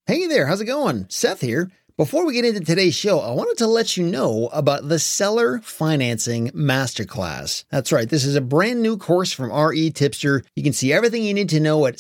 Hey there, how's it going? Seth here. Before we get into today's show, I wanted to let you know about the Seller Financing Masterclass. That's right, this is a brand new course from RE Tipster. You can see everything you need to know at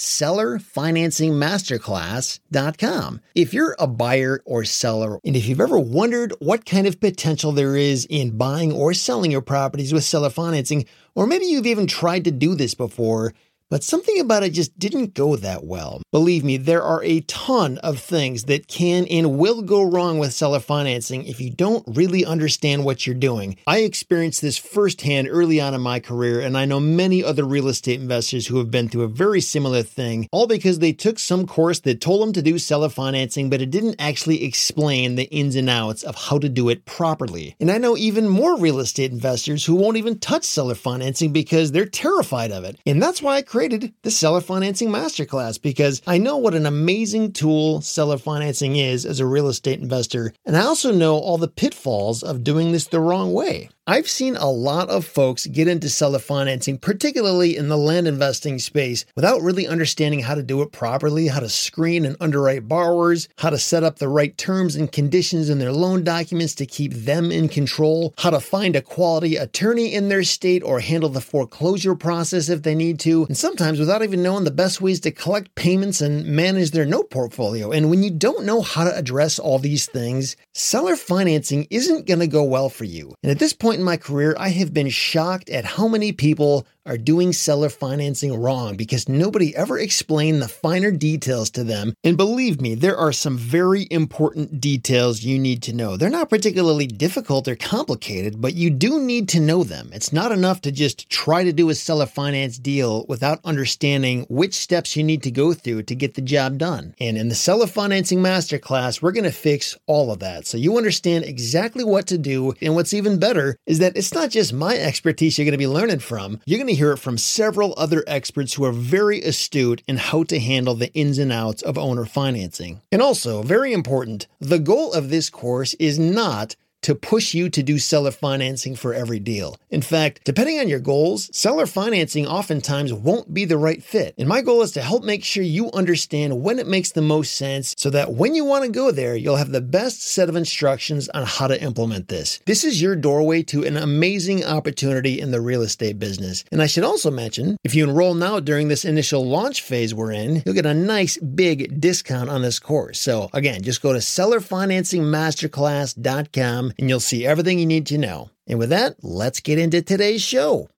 sellerfinancingmasterclass.com. If you're a buyer or seller, and if you've ever wondered what kind of potential there is in buying or selling your properties with seller financing, or maybe you've even tried to do this before, but something about it just didn't go that well. Believe me, there are a ton of things that can and will go wrong with seller financing if you don't really understand what you're doing. I experienced this firsthand early on in my career, and I know many other real estate investors who have been through a very similar thing, all because they took some course that told them to do seller financing, but it didn't actually explain the ins and outs of how to do it properly. And I know even more real estate investors who won't even touch seller financing because they're terrified of it. And that's why I created the Seller Financing Masterclass, because I know what an amazing tool seller financing is as a real estate investor, and I also know all the pitfalls of doing this the wrong way. I've seen a lot of folks get into seller financing, particularly in the land investing space, without really understanding how to do it properly, how to screen and underwrite borrowers, how to set up the right terms and conditions in their loan documents to keep them in control, how to find a quality attorney in their state or handle the foreclosure process if they need to, and sometimes without even knowing the best ways to collect payments and manage their note portfolio. And when you don't know how to address all these things, seller financing isn't going to go well for you. And at this point in my career, I have been shocked at how many people are doing seller financing wrong because nobody ever explained the finer details to them. And believe me, there are some very important details you need to know. They're not particularly difficult or complicated, but you do need to know them. It's not enough to just try to do a seller finance deal without understanding which steps you need to go through to get the job done. And in the Seller Financing Masterclass, we're going to fix all of that so you understand exactly what to do. And what's even better is that it's not just my expertise you're going to be learning from. You're going to hear it from several other experts who are very astute in how to handle the ins and outs of owner financing. And also, very important, the goal of this course is not to push you to do seller financing for every deal. In fact, depending on your goals, seller financing oftentimes won't be the right fit. And my goal is to help make sure you understand when it makes the most sense so that when you want to go there, you'll have the best set of instructions on how to implement this. This is your doorway to an amazing opportunity in the real estate business. And I should also mention, if you enroll now during this initial launch phase we're in, you'll get a nice big discount on this course. So again, just go to sellerfinancingmasterclass.com and you'll see everything you need to know. And with that, let's get into today's show.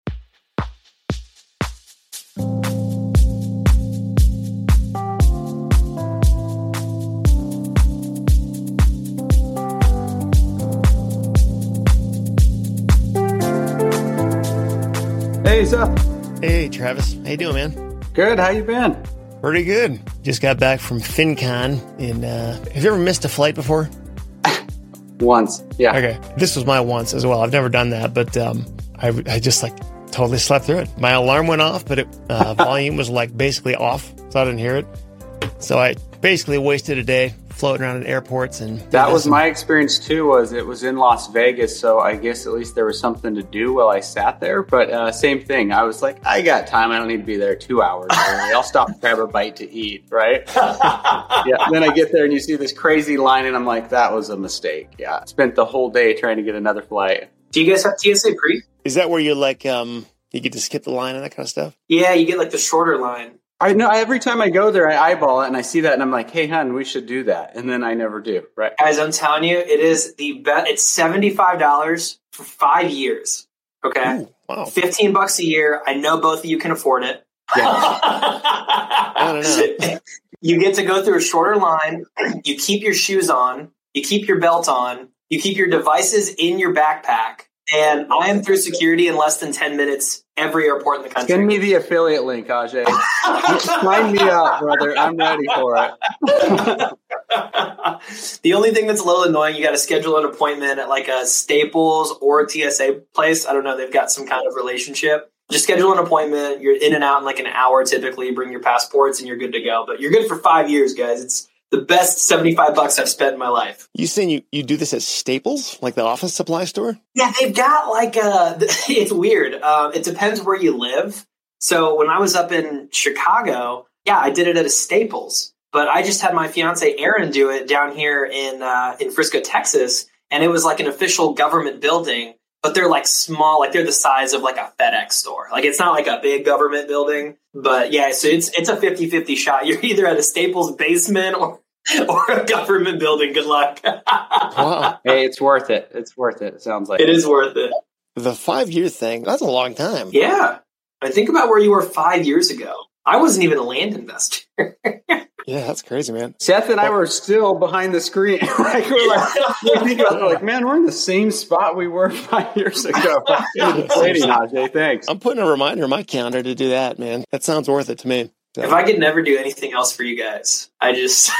Hey, Seth. Hey, Travis. How you doing, man? Good. How you been? Pretty good. Just got back from FinCon. And have you ever missed a flight before? Once, yeah. Okay, this was my once as well. I've never done that, but I just totally slept through it. My alarm went off, but volume was basically off, so I didn't hear it. So I basically wasted a day floating around at airports. And that was my experience too. Was it was in Las Vegas, so I guess at least there was something to do while I sat there. But same thing. I was like, I got time. I don't need to be there 2 hours. I'll stop and grab a bite to eat, right? Yeah. Then I get there and you see this crazy line, and I'm like, that was a mistake. Yeah. Spent the whole day trying to get another flight. Do you guys have TSA Pre? Is that where you you get to skip the line and that kind of stuff? Yeah, you get the shorter line. I know every time I go there, I eyeball it and I see that and I'm like, hey, hon, we should do that. And then I never do, right? Guys, I'm telling you, it is the best. It's $75 for 5 years. Okay. Ooh, wow. $15 a year. I know both of you can afford it. Yeah. I don't know. You get to go through a shorter line. You keep your shoes on. You keep your belt on. You keep your devices in your backpack. And I am through security in less than 10 minutes every airport in the country. Send me the affiliate link, Ajay. Sign me up, brother. I'm ready for it. The only thing that's a little annoying, you got to schedule an appointment at a Staples or a TSA place. I don't know. They've got some kind of relationship. Just schedule an appointment. You're in and out in an hour typically. Bring your passports and you're good to go. But you're good for 5 years, guys. It's the best $75 I've spent in my life. You saying you do this at Staples, like the office supply store? Yeah, they've got it's weird. It depends where you live. So when I was up in Chicago, yeah, I did it at a Staples. but I just had my fiance Erin do it down here in Frisco, Texas, and it was like an official government building, but they're like small, like they're the size of like a FedEx store. Like it's not like a big government building, but yeah, so it's a 50-50 shot. You're either at a Staples basement or a government building. Good luck. Wow. Hey, it's worth it. It's worth it. It sounds like it is worth it. The 5-year thing, that's a long time. Yeah. I think about where you were 5 years ago. I wasn't even a land investor. Yeah, that's crazy, man. Seth and I were still behind the screen. Man, we're in the same spot we were 5 years ago. Exciting, Ajay. Thanks. I'm putting a reminder in my calendar to do that, man. That sounds worth it to me. So. If I could never do anything else for you guys, I just...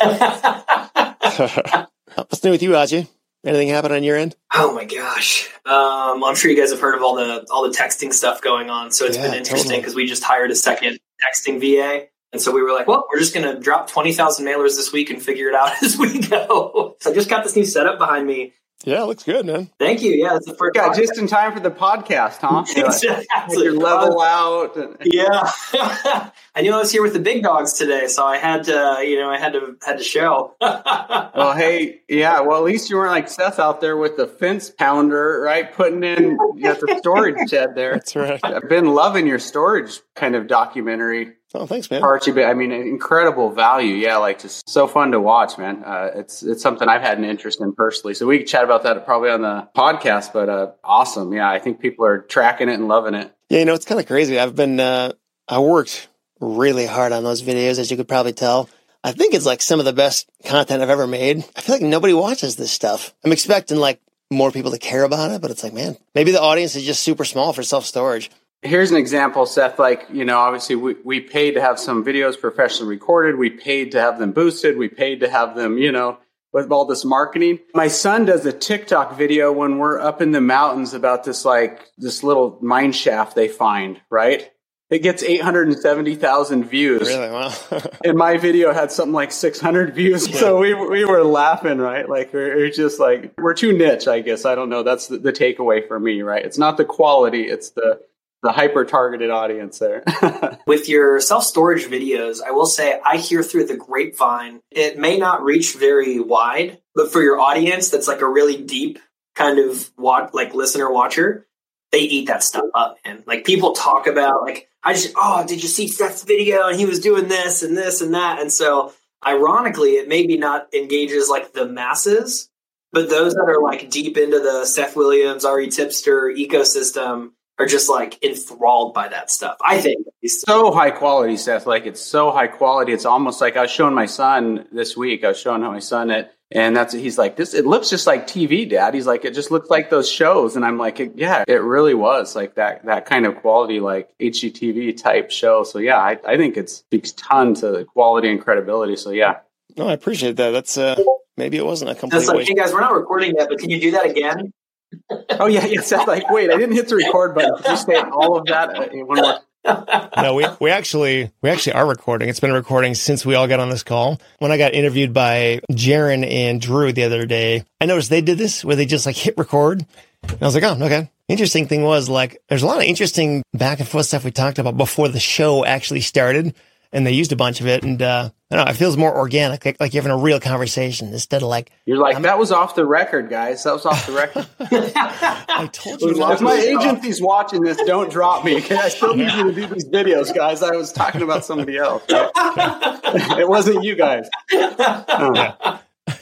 What's new with you, Ajay? Anything happen on your end? Oh my gosh. I'm sure you guys have heard of all the texting stuff going on. So it's been interesting because we just hired a second texting VA. And so we were like, well, we're just going to drop 20,000 mailers this week and figure it out as we go. So I just got this new setup behind me. Yeah, it looks good, man. Thank you. Yeah, it's the first podcast. Just in time for the podcast, huh? Exactly. Your level out. Yeah. I knew I was here with the big dogs today, so I had to, had to show. Well, hey, yeah. Well, at least you weren't like Seth out there with the fence pounder, right? Putting in the storage shed there. That's right. I've been loving your storage kind of documentary. Oh, thanks, man. Archie, but I mean, incredible value. Yeah, like just so fun to watch, man. It's something I've had an interest in personally. So we can chat about that probably on the podcast, but awesome. Yeah, I think people are tracking it and loving it. Yeah, it's kind of crazy. I've been, I worked really hard on those videos, as you could probably tell. I think it's like some of the best content I've ever made. I feel like nobody watches this stuff. I'm expecting like more people to care about it, but it's like, man, maybe the audience is just super small for self-storage. Here's an example, Seth. Like, obviously we paid to have some videos professionally recorded. We paid to have them boosted. We paid to have them, with all this marketing. My son does a TikTok video when we're up in the mountains about this little mine shaft they find, right? It gets 870,000 views. Really? Wow. And my video had something like 600 views. Yeah. So we were laughing, right? Like we're just like, we're too niche, I guess. I don't know. That's the takeaway for me, right? It's not the quality. It's the hyper-targeted audience there. With your self-storage videos, I will say I hear through the grapevine, it may not reach very wide, but for your audience that's like a really deep kind of listener watcher, they eat that stuff up, man. Like people talk about did you see Seth's video? And he was doing this and this and that. And so ironically, it maybe not engages like the masses, but those that are like deep into the Seth Williams, RE Tipster ecosystem are just like enthralled by that stuff. I think it's so high quality, Seth. Like it's so high quality. It's almost like I was showing my son this week. I was showing my son it, and he's like, this. It looks just like TV, Dad. He's like, it just looks like those shows, and I'm like, yeah, it really was like that kind of quality, like HGTV type show. So yeah, I think it speaks ton to quality and credibility. So yeah, no, I appreciate that. That's maybe it wasn't a complete. That's like, hey guys, we're not recording yet, but can you do that again? Oh yeah, Seth. Like, wait, I didn't hit the record button. Did you say all of that? One more. No, we actually are recording. It's been recording since we all got on this call. When I got interviewed by Jaron and Drew the other day, I noticed they did this where they just like hit record. And I was like, oh, okay. Interesting thing was like, there's a lot of interesting back and forth stuff we talked about before the show actually started. And they used a bunch of it. And I don't know, it feels more organic, like you're having a real conversation instead of like... You're like, that was off the record, guys. That was off the record. I told you. If my agency's watching this, don't drop me. Okay? I still need you to do these videos, guys. I was talking about somebody else. Right? It wasn't you guys. Yeah.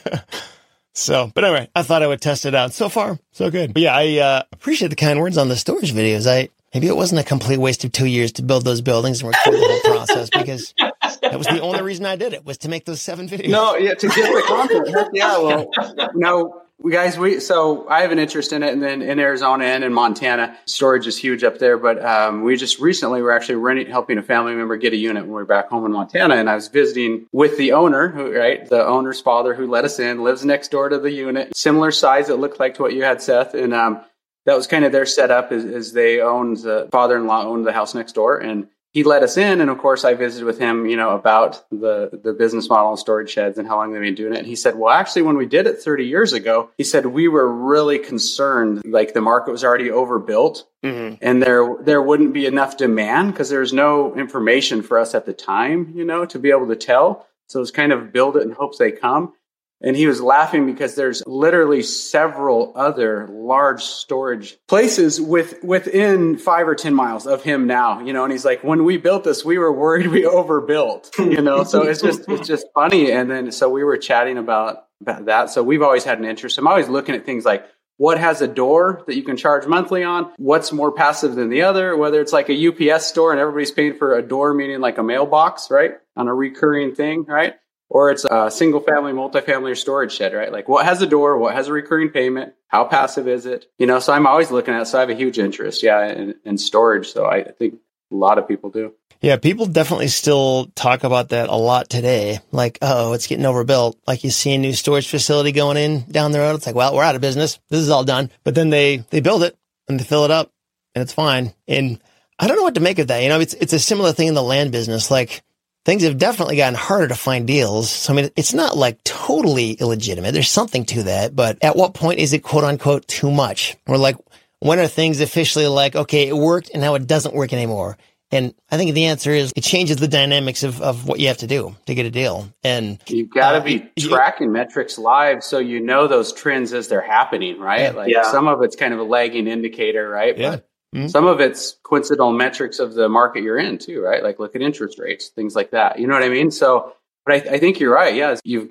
So, but anyway, I thought I would test it out. So far, so good. But yeah, I appreciate the kind words on the storage videos. Maybe it wasn't a complete waste of 2 years to build those buildings and record the whole process, because that was the only reason I did it, was to make those 7 videos. No, yeah, to get the content. Heck yeah, well, no, guys, so I have an interest in it, and then in Arizona and in Montana, storage is huge up there, but we just recently were actually helping a family member get a unit when we were back home in Montana, and I was visiting with the owner, the owner's father who let us in, lives next door to the unit, similar size, it looked like to what you had, Seth, and that was kind of their setup, is the father-in-law owned the house next door, and he let us in. And of course I visited with him, about the business model and storage sheds and how long they've been doing it. And he said, well, actually, when we did it 30 years ago, he said, we were really concerned, like the market was already overbuilt, and there wouldn't be enough demand because there's no information for us at the time, to be able to tell. So it's kind of build it in hopes they come. And he was laughing because there's literally several other large storage places within 5 or 10 miles of him now, and he's like, when we built this, we were worried we overbuilt, so it's just funny. And then, so we were chatting about that. So we've always had an interest. I'm always looking at things like what has a door that you can charge monthly on, what's more passive than the other, whether it's like a UPS store and everybody's paying for a door, meaning like a mailbox, right? On a recurring thing, right? Or it's a single family, multifamily, or storage shed, right? Like what has a door, what has a recurring payment, how passive is it? So I'm always looking at it. So I have a huge interest, in storage. So I think a lot of people do. Yeah, people definitely still talk about that a lot today. Like, it's getting overbuilt. Like you see a new storage facility going in down the road. It's like, well, we're out of business. This is all done. But then they build it and they fill it up and it's fine. And I don't know what to make of that. It's a similar thing in the land business. Like, things have definitely gotten harder to find deals. So, it's not like totally illegitimate. There's something to that. But at what point is it quote unquote too much? Or like, when are things officially like, okay, it worked and now it doesn't work anymore? And I think the answer is it changes the dynamics of what you have to do to get a deal. And you've got to be tracking metrics live so those trends as they're happening, right? Some of it's kind of a lagging indicator, right? Yeah. But some of it's coincidental metrics of the market you're in too, right? Like look at interest rates, things like that. You know what I mean? So, but I think you're right. Yeah. You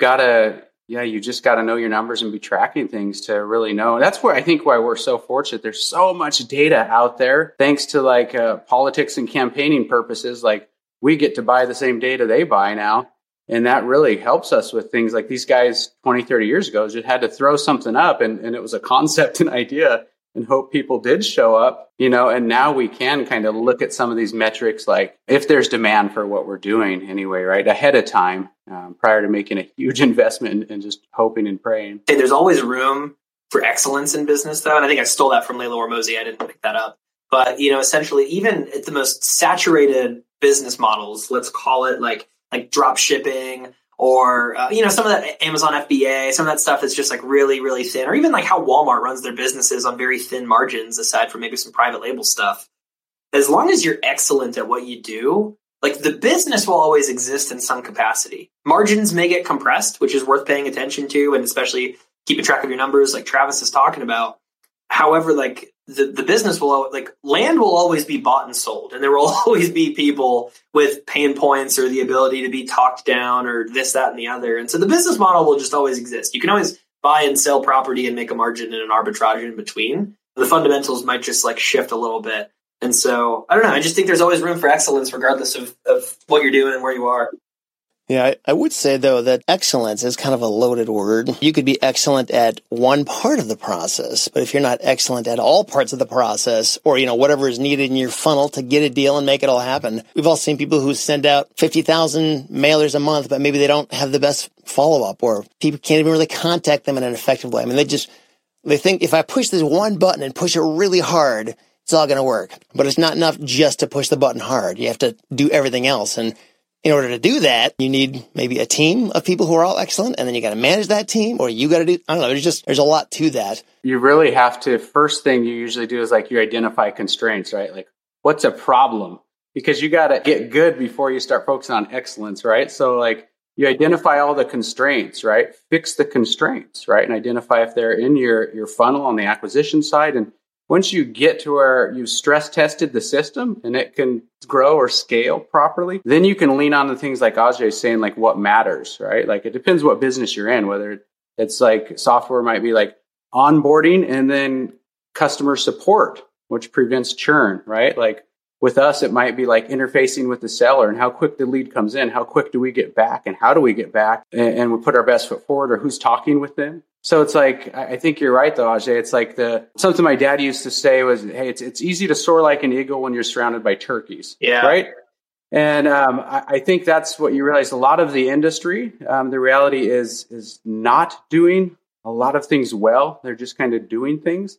just got to know your numbers and be tracking things to really know. And that's why we're so fortunate. There's so much data out there, thanks to politics and campaigning purposes. Like we get to buy the same data they buy now. And that really helps us with things like these guys 20, 30 years ago just had to throw something up and it was a concept and idea and hope people did show up, and now we can kind of look at some of these metrics, like if there's demand for what we're doing anyway, right, ahead of time, prior to making a huge investment and just hoping and praying. Hey, there's always room for excellence in business, though. And I think I stole that from Layla Hormozi. I didn't pick that up. But, essentially, even at the most saturated business models, let's call it like drop shipping, or, some of that Amazon FBA, some of that stuff is just like really, really thin, or even like how Walmart runs their businesses on very thin margins, aside from maybe some private label stuff. As long as you're excellent at what you do, like the business will always exist in some capacity. Margins may get compressed, which is worth paying attention to, and especially keeping track of your numbers like Travis is talking about. However, like the business will, like land will always be bought and sold. And there will always be people with pain points or the ability to be talked down or this, that, and the other. And so the business model will just always exist. You can always buy and sell property and make a margin and an arbitrage in between. The fundamentals might just like shift a little bit. And so, I don't know. I just think there's always room for excellence regardless of what you're doing and where you are. Yeah, I would say, though, that excellence is kind of a loaded word. You could be excellent at one part of the process, but if you're not excellent at all parts of the process or, whatever is needed in your funnel to get a deal and make it all happen. We've all seen people who send out 50,000 mailers a month, but maybe they don't have the best follow-up or people can't even really contact them in an effective way. I mean, they think if I push this one button and push it really hard, it's all going to work. But it's not enough just to push the button hard. You have to do everything else. And in order to do that, you need maybe a team of people who are all excellent, and then you got to manage that team, or you got to do, I don't know, there's a lot to that. You really have to, first thing you usually do is like you identify constraints, right? Like what's a problem? Because you got to get good before you start focusing on excellence, right? So like you identify all the constraints, right? Fix the constraints, right? And identify if they're in your funnel on the acquisition side. And once you get to where you've stress tested the system and it can grow or scale properly, then you can lean on the things like Ajay is saying, like what matters, right? Like it depends what business you're in, whether it's like software might be like onboarding and then customer support, which prevents churn, right? Like with us, it might be like interfacing with the seller and how quick the lead comes in, how quick do we get back and how do we get back and we put our best foot forward or who's talking with them. So it's like, I think you're right though, Ajay. It's like something my dad used to say was, hey, it's easy to soar like an eagle when you're surrounded by turkeys. Yeah. Right. And I think that's what you realize. A lot of the industry, the reality is not doing a lot of things well. They're just kind of doing things.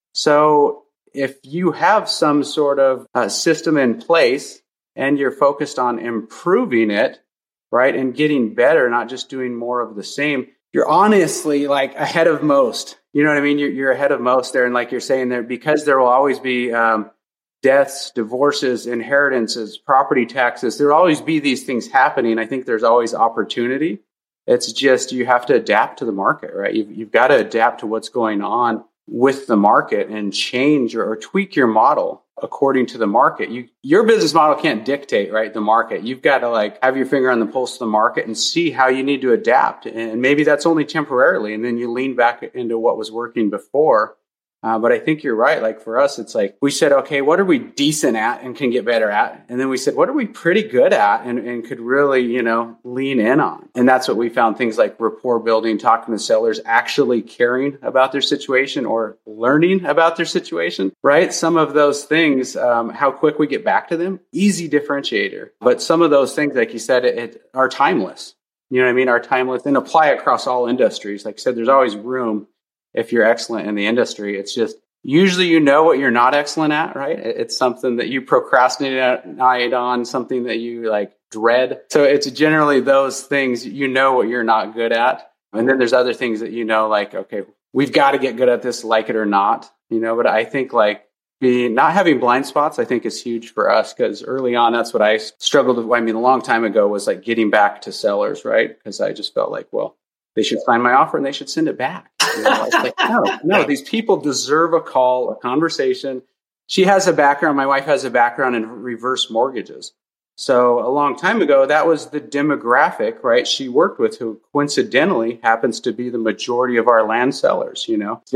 So if you have some sort of system in place and you're focused on improving it, right, and getting better, not just doing more of the same, you're honestly like ahead of most. You know what I mean? You're ahead of most there. And like you're saying there, because there will always be deaths, divorces, inheritances, property taxes. There'll always be these things happening. I think there's always opportunity. It's just you have to adapt to the market, right? You've got to adapt to what's going on with the market and change or tweak your model according to the market. Your business model can't dictate, right, the market. You've got to like have your finger on the pulse of the market and see how you need to adapt. And maybe that's only temporarily, and then you lean back into what was working before. But I think you're right. Like for us, it's like we said, okay, what are we decent at and can get better at? And then we said, what are we pretty good at and could really, lean in on? And that's what we found, things like rapport building, talking to sellers, actually caring about their situation or learning about their situation, right? Some of those things, how quick we get back to them, easy differentiator. But some of those things, like you said, are timeless. You know what I mean? Are timeless and apply across all industries. Like I said, there's always room. If you're excellent in the industry, it's just usually what you're not excellent at, right? It's something that you procrastinate on, something that you like dread. So it's generally those things, what you're not good at. And then there's other things that like, okay, we've got to get good at this, like it or not, but I think like not having blind spots, I think is huge for us because early on, that's what I struggled with. I mean, a long time ago was like getting back to sellers, right? Because I just felt like, well, they should sign my offer and they should send it back. I was like, no, these people deserve a call, a conversation. She has a background. My wife has a background in reverse mortgages. So a long time ago, that was the demographic, right? She worked with, who coincidentally happens to be the majority of our land sellers,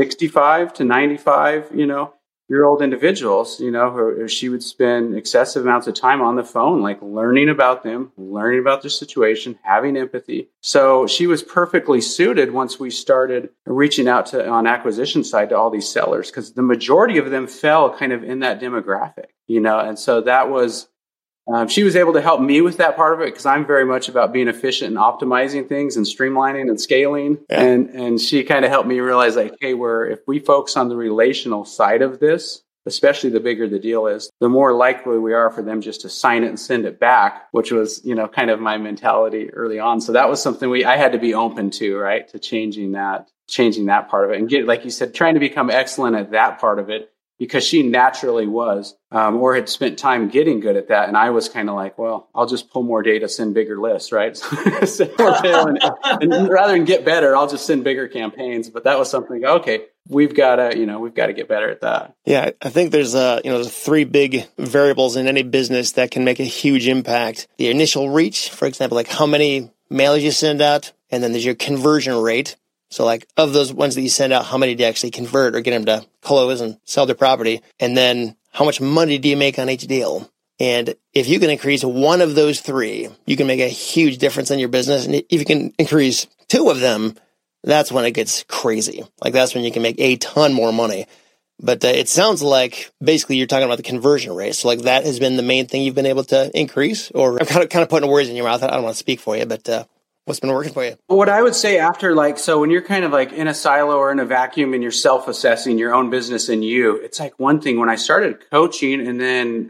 65 to 95, year old individuals, who she would spend excessive amounts of time on the phone, like learning about them, learning about their situation, having empathy. So she was perfectly suited once we started reaching out on acquisition side to all these sellers, because the majority of them fell kind of in that demographic, and so that was, she was able to help me with that part of it because I'm very much about being efficient and optimizing things and streamlining and scaling. Yeah. And she kind of helped me realize like, hey, if we focus on the relational side of this, especially the bigger the deal is, the more likely we are for them just to sign it and send it back, which was, kind of my mentality early on. So that was something I had to be open to, right? To changing that part of it and get, like you said, trying to become excellent at that part of it. Because she naturally was, or had spent time getting good at that. And I was kind of like, well, I'll just pull more data, send bigger lists, right? Send more data, and rather than get better, I'll just send bigger campaigns. But that was something, okay, we've got to get better at that. Yeah, I think there's three big variables in any business that can make a huge impact. The initial reach, for example, like how many mailers you send out, and then there's your conversion rate. So like of those ones that you send out, how many do you actually convert or get them to close and sell their property? And then how much money do you make on each deal? And if you can increase one of those three, you can make a huge difference in your business. And if you can increase two of them, that's when it gets crazy. Like that's when you can make a ton more money. But it sounds like basically you're talking about the conversion rate. So like that has been the main thing you've been able to increase, or I'm kind of putting words in your mouth. I don't want to speak for you, but what's been working for you? What I would say after so when you're kind of like in a silo or in a vacuum and you're self-assessing your own business and it's like one thing when I started coaching and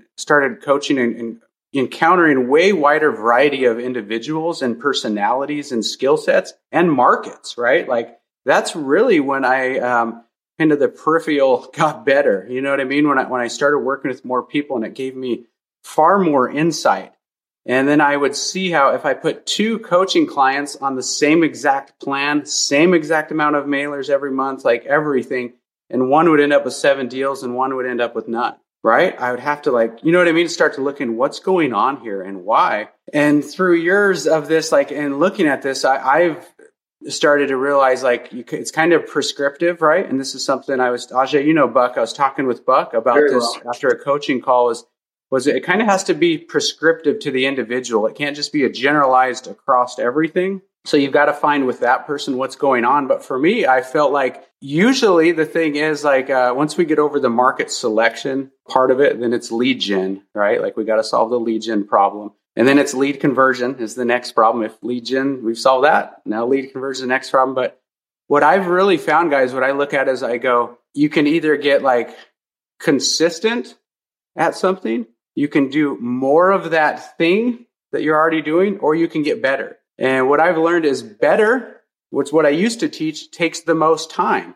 encountering way wider variety of individuals and personalities and skill sets and markets, right? Like that's really when I kind of the peripheral got better. You know what I mean? When I started working with more people, and it gave me far more insight. And then I would see how if I put two coaching clients on the same exact plan, same exact amount of mailers every month, like everything, and one would end up with 7 deals and one would end up with none, right? I would have to start to look in what's going on here and why. And through years of this, and looking at this, I've started to realize it's kind of prescriptive, right? And this is something Ajay, Buck, I was talking with Buck about very this well. After a coaching call was it kind of has to be prescriptive to the individual. It can't just be a generalized across everything. So you've got to find with that person what's going on. But for me, I felt like usually the thing is once we get over the market selection part of it, then it's lead gen, right? Like we got to solve the lead gen problem. And then it's lead conversion is the next problem. If lead gen, we've solved that. Now lead conversion is the next problem. But what I've really found, guys, what I look at is I go, you can either get consistent at something, you can do more of that thing that you're already doing, or you can get better. And what I've learned is better, which what I used to teach, takes the most time.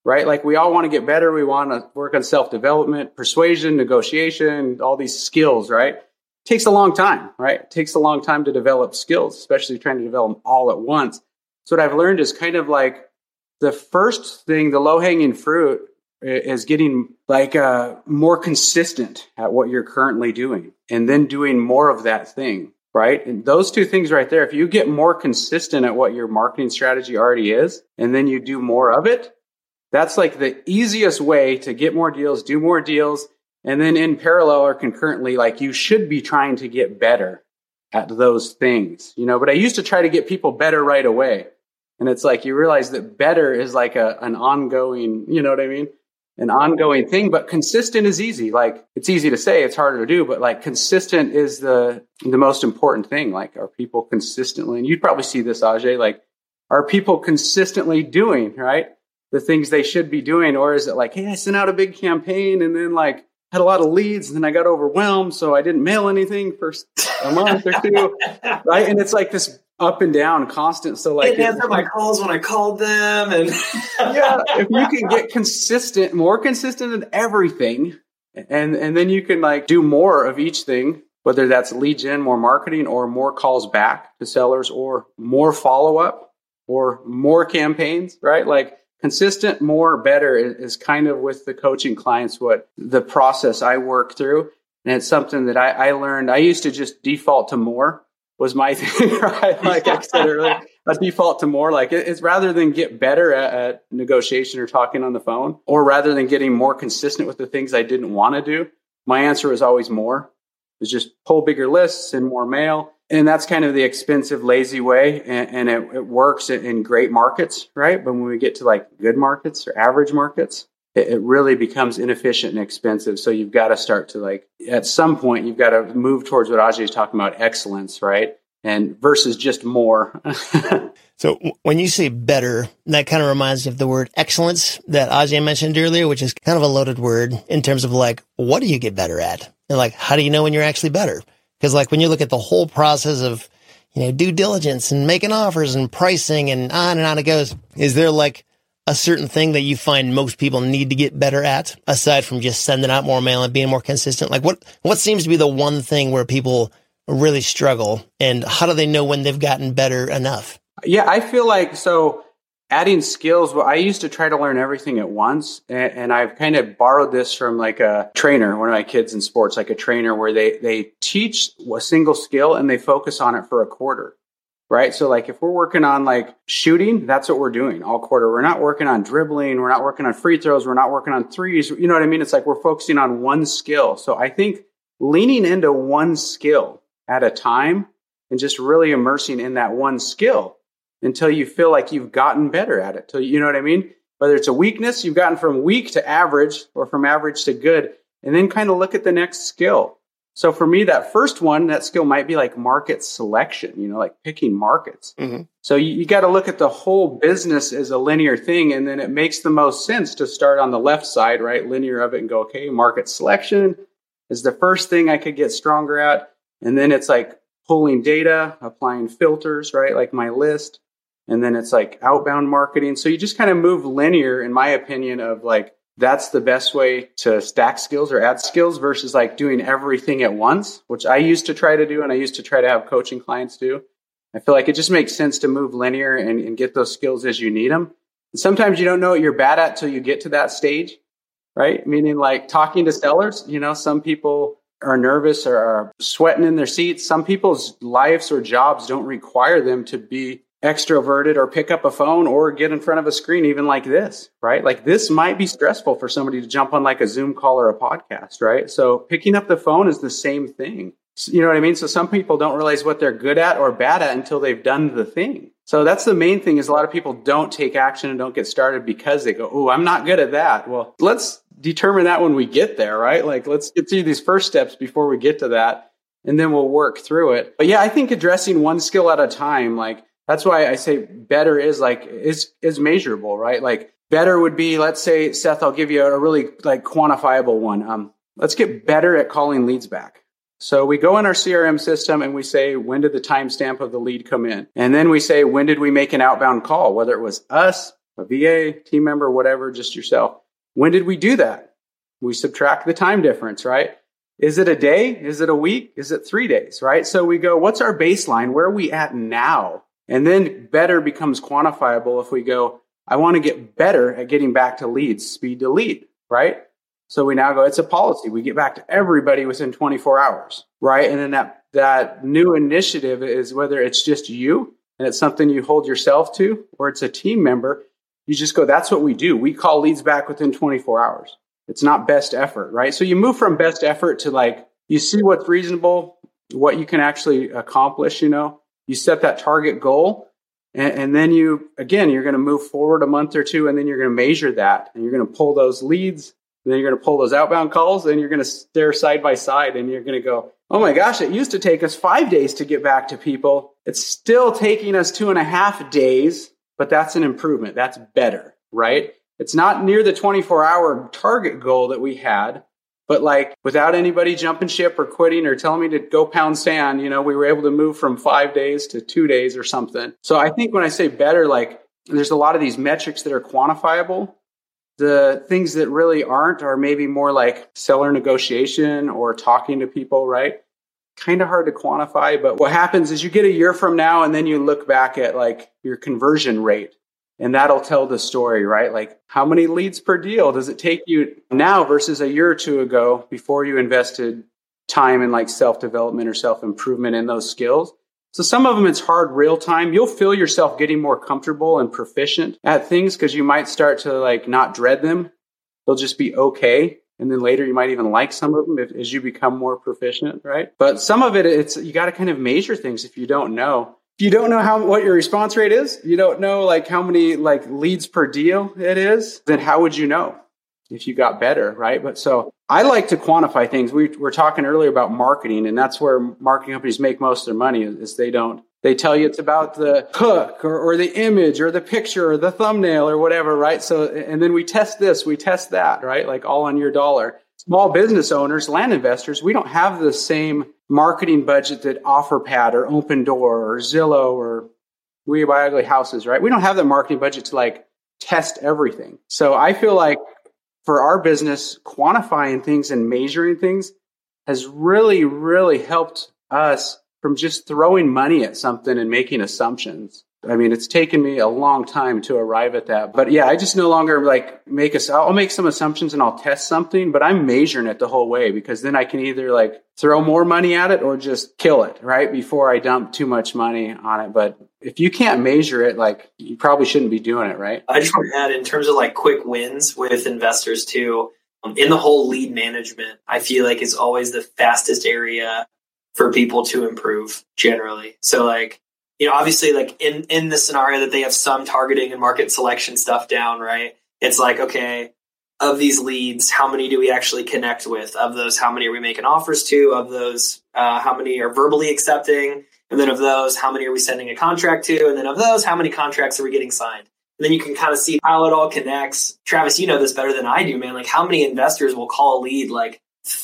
right? Like we all want to get better. We want to work on self-development, persuasion, negotiation, all these skills, right? It takes a long time, right? It takes a long time to develop skills, especially trying to develop them all at once. So what I've learned is kind of like the first thing, the low-hanging fruit is getting like more consistent at what you're currently doing and then doing more of that thing, right? And those two things right there, if you get more consistent at what your marketing strategy already is, and then you do more of it, that's like the easiest way to get more deals, do more deals. And then in parallel or concurrently, like you should be trying to get better at those things, you know, but I used to try to get people better right away. And it's like, you realize that better is like an ongoing, you know what I mean? An ongoing thing, but consistent is easy. Like it's easy to say, it's harder to do, but like consistent is the most important thing. Like are people consistently, and you'd probably see this, Ajay, like are people consistently doing, right, the things they should be doing? Or is it like, hey, I sent out a big campaign and then like had a lot of leads and then I got overwhelmed, so I didn't mail anything for a month or two, right? And it's like this up and down constant. So like, didn't answer my calls when I called them. And yeah, if you can get consistent, more consistent in everything, and then you can like do more of each thing, whether that's lead gen, more marketing, or more calls back to sellers, or more follow-up, or more campaigns, right? Like consistent, more, better is kind of with the coaching clients what the process I work through. And it's something that I learned. I used to just default to more was my thing, right? Like I said earlier, a default to more. Like it's rather than get better at negotiation or talking on the phone, or rather than getting more consistent with the things I didn't want to do, my answer was always more. It's just pull bigger lists and more mail. And that's kind of the expensive, lazy way. And it works in great markets, right? But when we get to like good markets or average markets, it really becomes inefficient and expensive. So you've got to start to like, at some point, you've got to move towards what Ajay is talking about, excellence, right? And versus just more. So when you say better, that kind of reminds me of the word excellence that Ajay mentioned earlier, which is kind of a loaded word in terms of like, what do you get better at? And like, how do you know when you're actually better? Because like when you look at the whole process of, you know, due diligence and making offers and pricing and on it goes, is there like a certain thing that you find most people need to get better at, aside from just sending out more mail and being more consistent? Like what seems to be the one thing where people really struggle, and how do they know when they've gotten better enough? Yeah, I feel like, so adding skills, well, I used to try to learn everything at once. And I've kind of borrowed this from like a trainer, one of my kids in sports, like a trainer where they teach a single skill and they focus on it for a quarter. Right. So like if we're working on like shooting, that's what we're doing all quarter. We're not working on dribbling. We're not working on free throws. We're not working on threes. You know what I mean? It's like we're focusing on one skill. So I think leaning into one skill at a time and just really immersing in that one skill until you feel like you've gotten better at it. So you know what I mean? Whether it's a weakness, you've gotten from weak to average or from average to good, and then kind of look at the next skill. So for me, that first one, that skill might be like market selection, you know, like picking markets. Mm-hmm. So you got to look at the whole business as a linear thing. And then it makes the most sense to start on the left side, right? Linear of it, and go, okay, market selection is the first thing I could get stronger at. And then it's like pulling data, applying filters, right? Like my list. And then it's like outbound marketing. So you just kind of move linear, in my opinion, of like, that's the best way to stack skills or add skills versus like doing everything at once, which I used to try to do. And I used to try to have coaching clients do. I feel like it just makes sense to move linear and get those skills as you need them. And sometimes you don't know what you're bad at till you get to that stage, right? Meaning like talking to sellers, you know, some people are nervous or are sweating in their seats. Some people's lives or jobs don't require them to be extroverted or pick up a phone or get in front of a screen, even like this, right? Like this might be stressful for somebody to jump on like a Zoom call or a podcast, right? So picking up the phone is the same thing. You know what I mean? So some people don't realize what they're good at or bad at until they've done the thing. So that's the main thing, is a lot of people don't take action and don't get started because they go, oh, I'm not good at that. Well, let's determine that when we get there, right? Like let's get through these first steps before we get to that, and then we'll work through it. But yeah, I think addressing one skill at a time, like that's why I say better is like, is measurable, right? Like better would be, let's say, Seth, I'll give you a really like quantifiable one. Let's get better at calling leads back. So we go in our CRM system and we say, when did the timestamp of the lead come in? And then we say, when did we make an outbound call? Whether it was us, a VA, team member, whatever, just yourself. When did we do that? We subtract the time difference, right? Is it a day? Is it a week? Is it 3 days, right? So we go, what's our baseline? Where are we at now? And then better becomes quantifiable if we go, I want to get better at getting back to leads, speed to lead, right? So we now go, it's a policy. We get back to everybody within 24 hours, right? And then that new initiative is whether it's just you and it's something you hold yourself to, or it's a team member, you just go, that's what we do. We call leads back within 24 hours. It's not best effort, right? So you move from best effort to like, you see what's reasonable, what you can actually accomplish, you set that target goal. And then you're going to move forward a month or two, and then you're going to measure that, and you're going to pull those leads, and then you're going to pull those outbound calls, and you're going to stare side by side, and you're going to go, oh my gosh, it used to take us 5 days to get back to people. It's still taking us 2.5 days, but that's an improvement. That's better, right? It's not near the 24-hour target goal that we had, but like without anybody jumping ship or quitting or telling me to go pound sand, we were able to move from 5 days to 2 days or something. So I think when I say better, like there's a lot of these metrics that are quantifiable. The things that really aren't are maybe more like seller negotiation or talking to people, right? Kind of hard to quantify, but what happens is you get a year from now and then you look back at like your conversion rate. And that'll tell the story, right? Like how many leads per deal does it take you now versus a year or two ago before you invested time in like self-development or self-improvement in those skills? So some of them, it's hard real time. You'll feel yourself getting more comfortable and proficient at things because you might start to like not dread them. They'll just be okay. And then later you might even like some of them as you become more proficient, right? But some of it, you got to kind of measure things if you don't know. If you don't know what your response rate is, you don't know like how many like leads per deal it is, then how would you know if you got better, right? But so I like to quantify things. We were talking earlier about marketing, and that's where marketing companies make most of their money is they tell you it's about the hook or the image or the picture or the thumbnail or whatever, right? So, and then we test this, we test that, right? Like all on your dollar. Small business owners, land investors, we don't have the same marketing budget that OfferPad or Opendoor or Zillow or We Buy Ugly Houses, right? We don't have the marketing budget to like test everything. So I feel like for our business, quantifying things and measuring things has really, really helped us from just throwing money at something and making assumptions. I mean, it's taken me a long time to arrive at that. But yeah, I just no longer like I'll make some assumptions and I'll test something, but I'm measuring it the whole way because then I can either like throw more money at it or just kill it, right? Before I dump too much money on it. But if you can't measure it, like you probably shouldn't be doing it, right? I just want to add in terms of like quick wins with investors too, in the whole lead management, I feel like is always the fastest area for people to improve generally. So like, obviously like in the scenario that they have some targeting and market selection stuff down, right? It's like, okay, of these leads, how many do we actually connect with? Of those, how many are we making offers to? Of those, how many are verbally accepting? And then of those, how many are we sending a contract to? And then of those, how many contracts are we getting signed? And then you can kind of see how it all connects. Travis, you know this better than I do, man. Like how many investors will call a lead like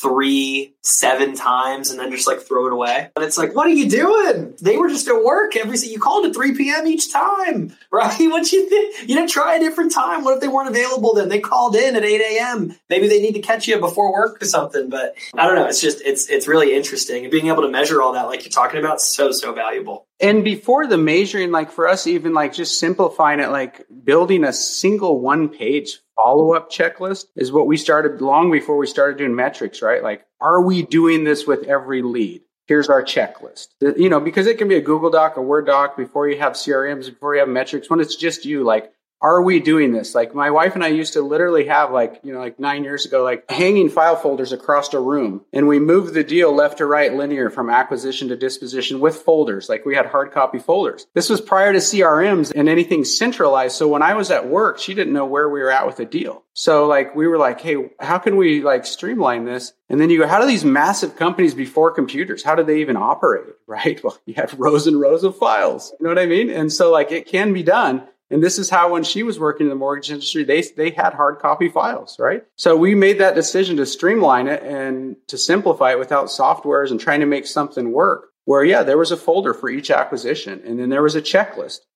3, 7 times and then just like throw it away. And it's like, what are you doing? They were just at work. You called at 3 p.m. each time, right? What you think? You didn't try a different time. What if they weren't available then? They called in at 8 a.m. Maybe they need to catch you before work or something. But I don't know. It's just, it's really interesting. And being able to measure all that, like you're talking about, so valuable. And before the measuring, like for us, even like just simplifying it, like building a single 1-page follow-up checklist is what we started long before we started doing metrics, right? Like, are we doing this with every lead? Here's our checklist. Because it can be a Google Doc, a Word doc before you have CRMs, before you have metrics, when it's just you, like, are we doing this? Like my wife and I used to literally have like 9 years ago, like hanging file folders across a room. And we moved the deal left to right linear from acquisition to disposition with folders. Like we had hard copy folders. This was prior to CRMs and anything centralized. So when I was at work, she didn't know where we were at with the deal. So like we were like, hey, how can we like streamline this? And then you go, how do these massive companies before computers, how did they even operate? Right? Well, you had rows and rows of files. You know what I mean? And so like it can be done. And this is how, when she was working in the mortgage industry, they had hard copy files, right? So we made that decision to streamline it and to simplify it without softwares and trying to make something work. Where, yeah, there was a folder for each acquisition, and then there was a checklist.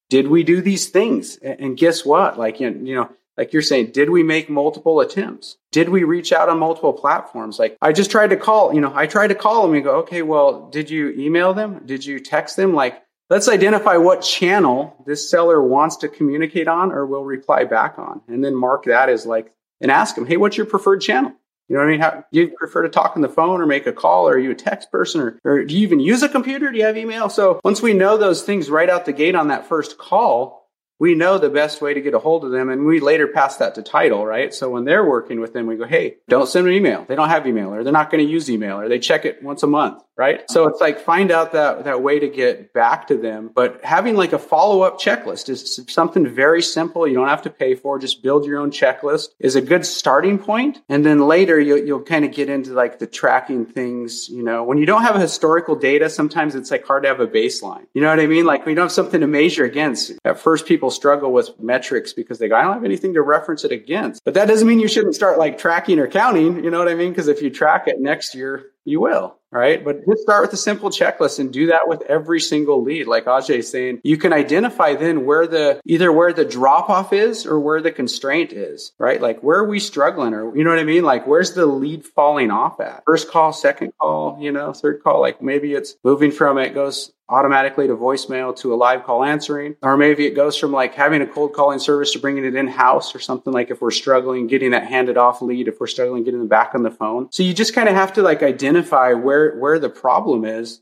did we do these things? And guess what? Like, like you're saying, did we make multiple attempts? Did we reach out on multiple platforms? Like I just tried to call, I tried to call them and go, okay, well, did you email them? Did you text them? Like, let's identify what channel this seller wants to communicate on or will reply back on. And then mark that as like, and ask them, hey, what's your preferred channel? You know what I mean? How, do you prefer to talk on the phone or make a call? Or are you a text person? Or do you even use a computer? Do you have email? So once we know those things right out the gate on that first call, we know the best way to get a hold of them. And we later pass that to title, right? So when they're working with them, we go, hey, don't send an email. They don't have email or they're not going to use email or they check it once a month, right? So it's like find out that way to get back to them. But having like a follow-up checklist is something very simple. You don't have to pay for. Just build your own checklist is a good starting point. And then later you'll kind of get into like the tracking things. When you don't have a historical data, sometimes it's like hard to have a baseline. You know what I mean? Like we don't have something to measure against. At first, people struggle with metrics because they go, I don't have anything to reference it against. But that doesn't mean you shouldn't start like tracking or counting. You know what I mean? Because if you track it next year, you will, right? But just start with a simple checklist and do that with every single lead. Like Ajay is saying, you can identify then either where the drop off is or where the constraint is, right? Like where are we struggling or, you know what I mean? Like where's the lead falling off at? First call, second call, third call, like maybe it's moving from it goes automatically to voicemail to a live call answering, or maybe it goes from like having a cold calling service to bringing it in-house or something. Like if we're struggling getting that handed off lead, if we're struggling getting them back on the phone. So you just kind of have to like identify where the problem is,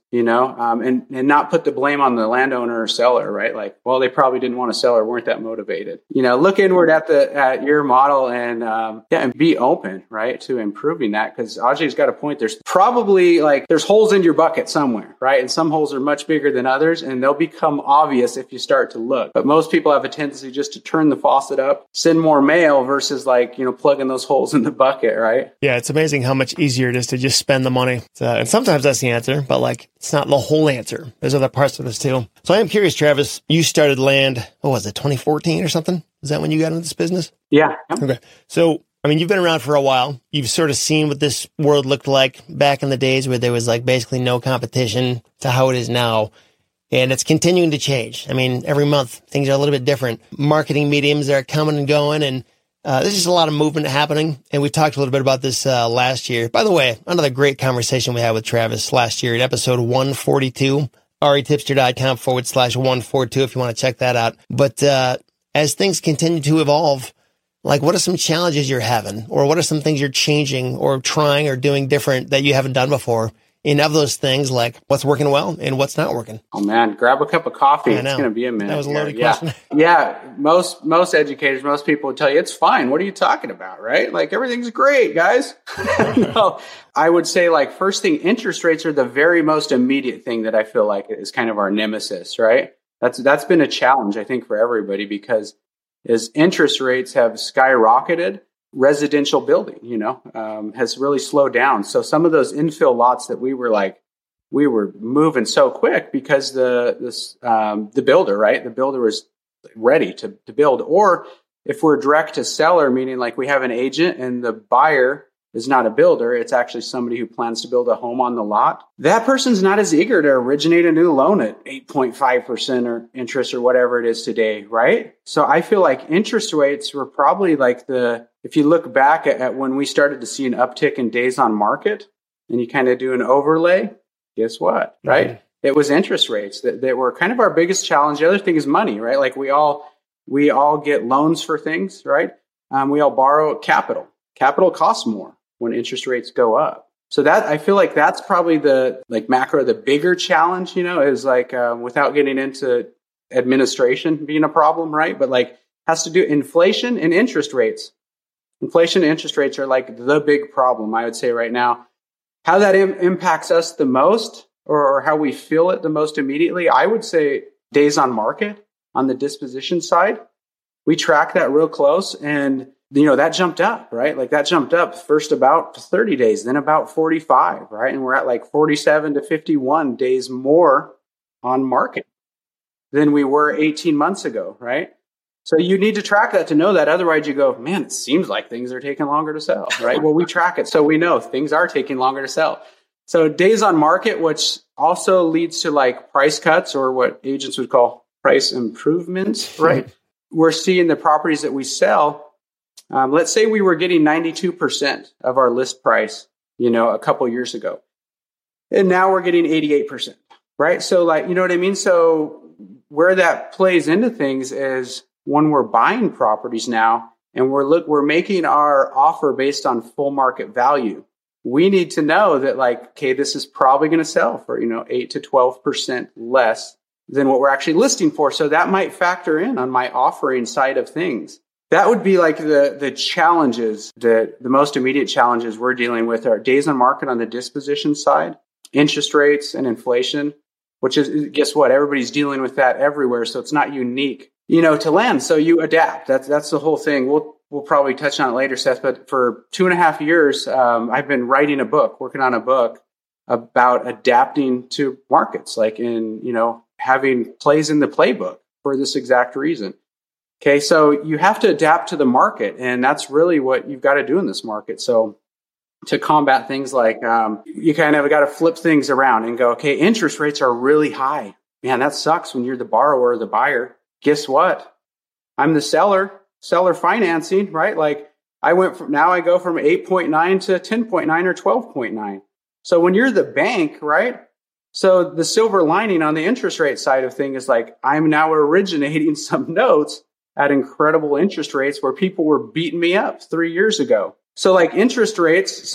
and not put the blame on the landowner or seller, right? Like, well, they probably didn't want to sell or weren't that motivated. Look inward at your model and be open, right, to improving that. Because Ajay's got a point. There's probably there's holes in your bucket somewhere, right? And some holes are much bigger than others, and they'll become obvious if you start to look. But most people have a tendency just to turn the faucet up, send more mail versus plugging those holes in the bucket, right? Yeah, it's amazing how much easier it is to just spend the money. And sometimes that's the answer, but it's not the whole answer. There's other parts of this too. So I am curious, Travis, you started Land, 2014 or something? Is that when you got into this business? Yeah. Okay. So you've been around for a while. You've sort of seen what this world looked like back in the days where there was basically no competition to how it is now. And it's continuing to change. Every month things are a little bit different. Marketing mediums are coming and going, and there's just a lot of movement happening. And we talked a little bit about this last year. By the way, another great conversation we had with Travis last year in episode 142, retipster.com/142 if you want to check that out. But as things continue to evolve, what are some challenges you're having, or what are some things you're changing or trying or doing different that you haven't done before? And of those things, what's working well and what's not working? Oh man, grab a cup of coffee. It's going to be a minute. That was a loaded question. Yeah. Most educators, most people would tell you it's fine. What are you talking about? Right? Everything's great, guys. No, I would say first thing, interest rates are the very most immediate thing that I feel like is kind of our nemesis, right? That's been a challenge, I think, for everybody, because as interest rates have skyrocketed, residential building, has really slowed down. So some of those infill lots that we were moving so quick because the builder, right? The builder was ready to build. Or if we're direct to seller, meaning we have an agent and the buyer is not a builder, it's actually somebody who plans to build a home on the lot. That person's not as eager to originate a new loan at 8.5% or interest or whatever it is today, right? So I feel like interest rates were probably if you look back at when we started to see an uptick in days on market and you kind of do an overlay, guess what, right? Mm-hmm. It was interest rates that were kind of our biggest challenge. The other thing is money, right? We all get loans for things, right? We all borrow capital. Capital costs more when interest rates go up. So that I feel like that's probably the macro, the bigger challenge, is without getting into administration being a problem, right? But has to do inflation and interest rates. Inflation and interest rates are the big problem, I would say right now. How that impacts us the most, or how we feel it the most immediately, I would say days on market on the disposition side. We track that real close, and that jumped up, right? That jumped up first about 30 days, then about 45, right? And we're at 47 to 51 days more on market than we were 18 months ago, right? So you need to track that to know that. Otherwise you go, man, it seems like things are taking longer to sell, right? Well, we track it, so we know things are taking longer to sell. So days on market, which also leads to price cuts, or what agents would call price improvements, right? We're seeing the properties that we sell. Let's say we were getting 92% of our list price, a couple years ago. And now we're getting 88%, right? So you know what I mean? So where that plays into things is when we're buying properties now and we're making our offer based on full market value. We need to know that okay, this is probably going to sell for, 8 to 12% less than what we're actually listing for. So that might factor in on my offering side of things. That would be the challenges, the most immediate challenges we're dealing with are days on market on the disposition side, interest rates and inflation, which is, guess what? Everybody's dealing with that everywhere. So it's not unique, to land. So you adapt. That's the whole thing. We'll probably touch on it later, Seth, but for 2.5 years, I've been working on a book about adapting to markets, having plays in the playbook for this exact reason. Okay, so you have to adapt to the market, and that's really what you've got to do in this market. So to combat things you kind of got to flip things around and go, okay, interest rates are really high. Man, that sucks when you're the borrower or the buyer. Guess what? I'm the seller financing, right? I go from 8.9 to 10.9 or 12.9. So when you're the bank, right? So the silver lining on the interest rate side of things is I'm now originating some notes at incredible interest rates where people were beating me up 3 years ago. So interest rates,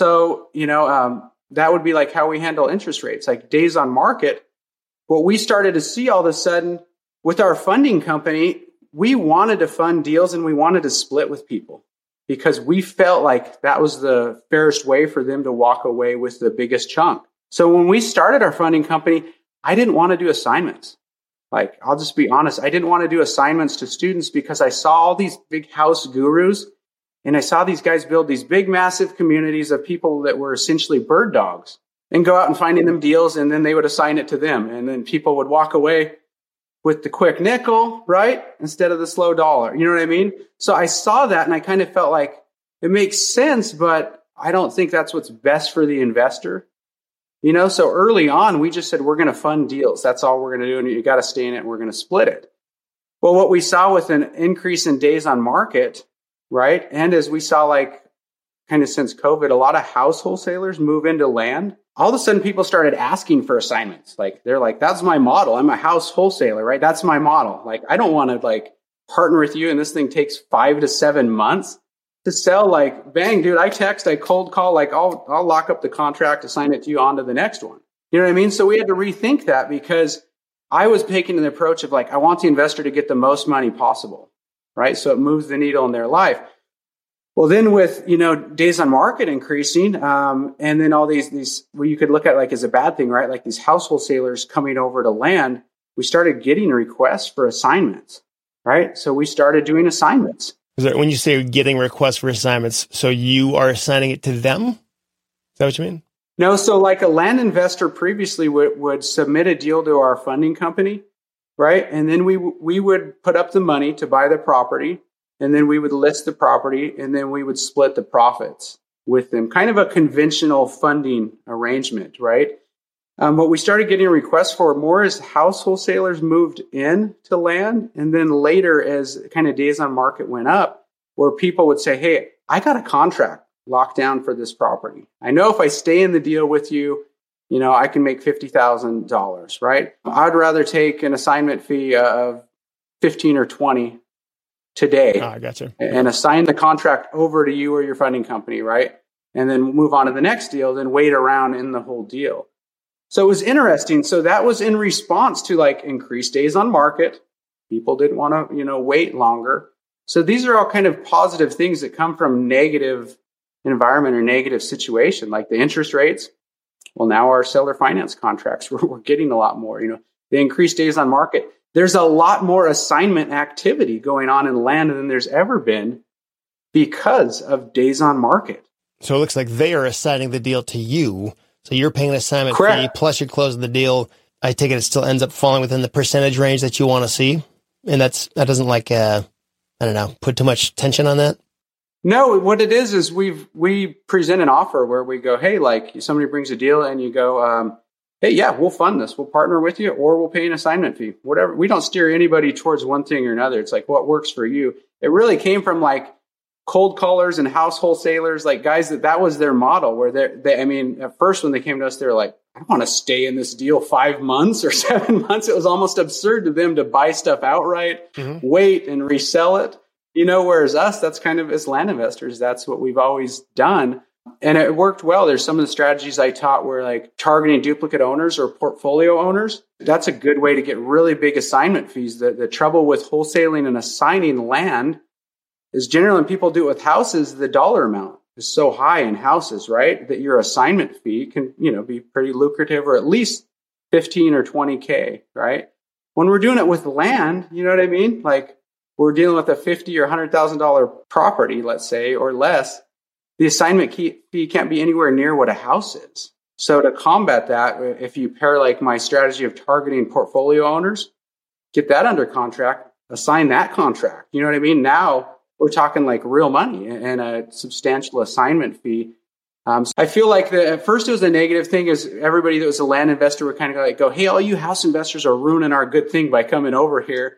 that would be how we handle interest rates, days on market. What we started to see all of a sudden with our funding company, we wanted to fund deals and we wanted to split with people because we felt like that was the fairest way for them to walk away with the biggest chunk. So when we started our funding company, I didn't want to do assignments. I'll just be honest. I didn't want to do assignments to students because I saw all these big house gurus and I saw these guys build these big, massive communities of people that were essentially bird dogs and go out and finding them deals. And then they would assign it to them. And then people would walk away with the quick nickel, right? Instead of the slow dollar. You know what I mean? So I saw that and I kind of felt like it makes sense, but I don't think that's what's best for the investor. So early on, we just said, we're going to fund deals. That's all we're going to do. And you got to stay in it and we're going to split it. Well, what we saw with an increase in days on market, right? And as we saw, kind of since COVID, a lot of house wholesalers move into land. All of a sudden, people started asking for assignments. They're that's my model. I'm a house wholesaler, right? That's my model. I don't want to partner with you and this thing takes 5 to 7 months to sell. Bang, dude, I cold call, I'll lock up the contract, assign it to you, on to the next one. You know what I mean? So we had to rethink that because I was taking an approach of I want the investor to get the most money possible, right? So it moves the needle in their life. Well, then with, days on market increasing, and then all these, what you could look at as a bad thing, right? These house wholesalers coming over to land, we started getting requests for assignments, right? So we started doing assignments. When you say getting requests for assignments, so you are assigning it to them? Is that what you mean? No, so a land investor previously would submit a deal to our funding company, right? And then we would put up the money to buy the property, and then we would list the property, and then we would split the profits with them. Kind of a conventional funding arrangement, right? What we started getting requests for more is house wholesalers moved in to land. And then later, as kind of days on market went up, where people would say, hey, I got a contract locked down for this property. I know if I stay in the deal with you, I can make $50,000, right? I'd rather take an assignment fee of 15 or 20 today. I gotcha. And assign the contract over to you or your funding company, right? And then move on to the next deal, then wait around in the whole deal. So it was interesting. So that was in response to increased days on market. People didn't want to, wait longer. So these are all kind of positive things that come from negative environment or negative situation, like the interest rates. Well, now our seller finance contracts, we're getting a lot more, the increased days on market. There's a lot more assignment activity going on in land than there's ever been because of days on market. So it looks like they are assigning the deal to you. So you're paying an assignment Correct. fee, plus you're closing the deal. I take it still ends up falling within the percentage range that you want to see. And that doesn't put too much tension on that? No, what it is we present an offer where we go, hey, somebody brings a deal and you go, hey, yeah, we'll fund this. We'll partner with you, or we'll pay an assignment fee, whatever. We don't steer anybody towards one thing or another. It's like what works for you. It really came from like cold callers and house wholesalers, like guys that was their model, where I mean, at first when they came to us, they were like, I don't want to stay in this deal 5 months or 7 months. It was almost absurd to them to buy stuff outright, wait and resell it, whereas us, that's kind of, as land investors, that's what we've always done. And it worked well. There's some of the strategies I taught were like targeting duplicate owners or portfolio owners. That's a good way to get really big assignment fees. The trouble with wholesaling and assigning land is generally when people do it with houses, the dollar amount is so high in houses, right? That your assignment fee can, be pretty lucrative, or at least 15 or 20K, right? When we're doing it with land, you know what I mean? Like we're dealing with a $50,000 or $100,000 property, let's say, or less. The assignment fee can't be anywhere near what a house is. So to combat that, if you pair like my strategy of targeting portfolio owners, get that under contract, assign that contract. You know what I mean? Now we're talking like real money and a substantial assignment fee. So I feel like at first it was a negative thing, is everybody that was a land investor would kind of like go, hey, all you house investors are ruining our good thing by coming over here.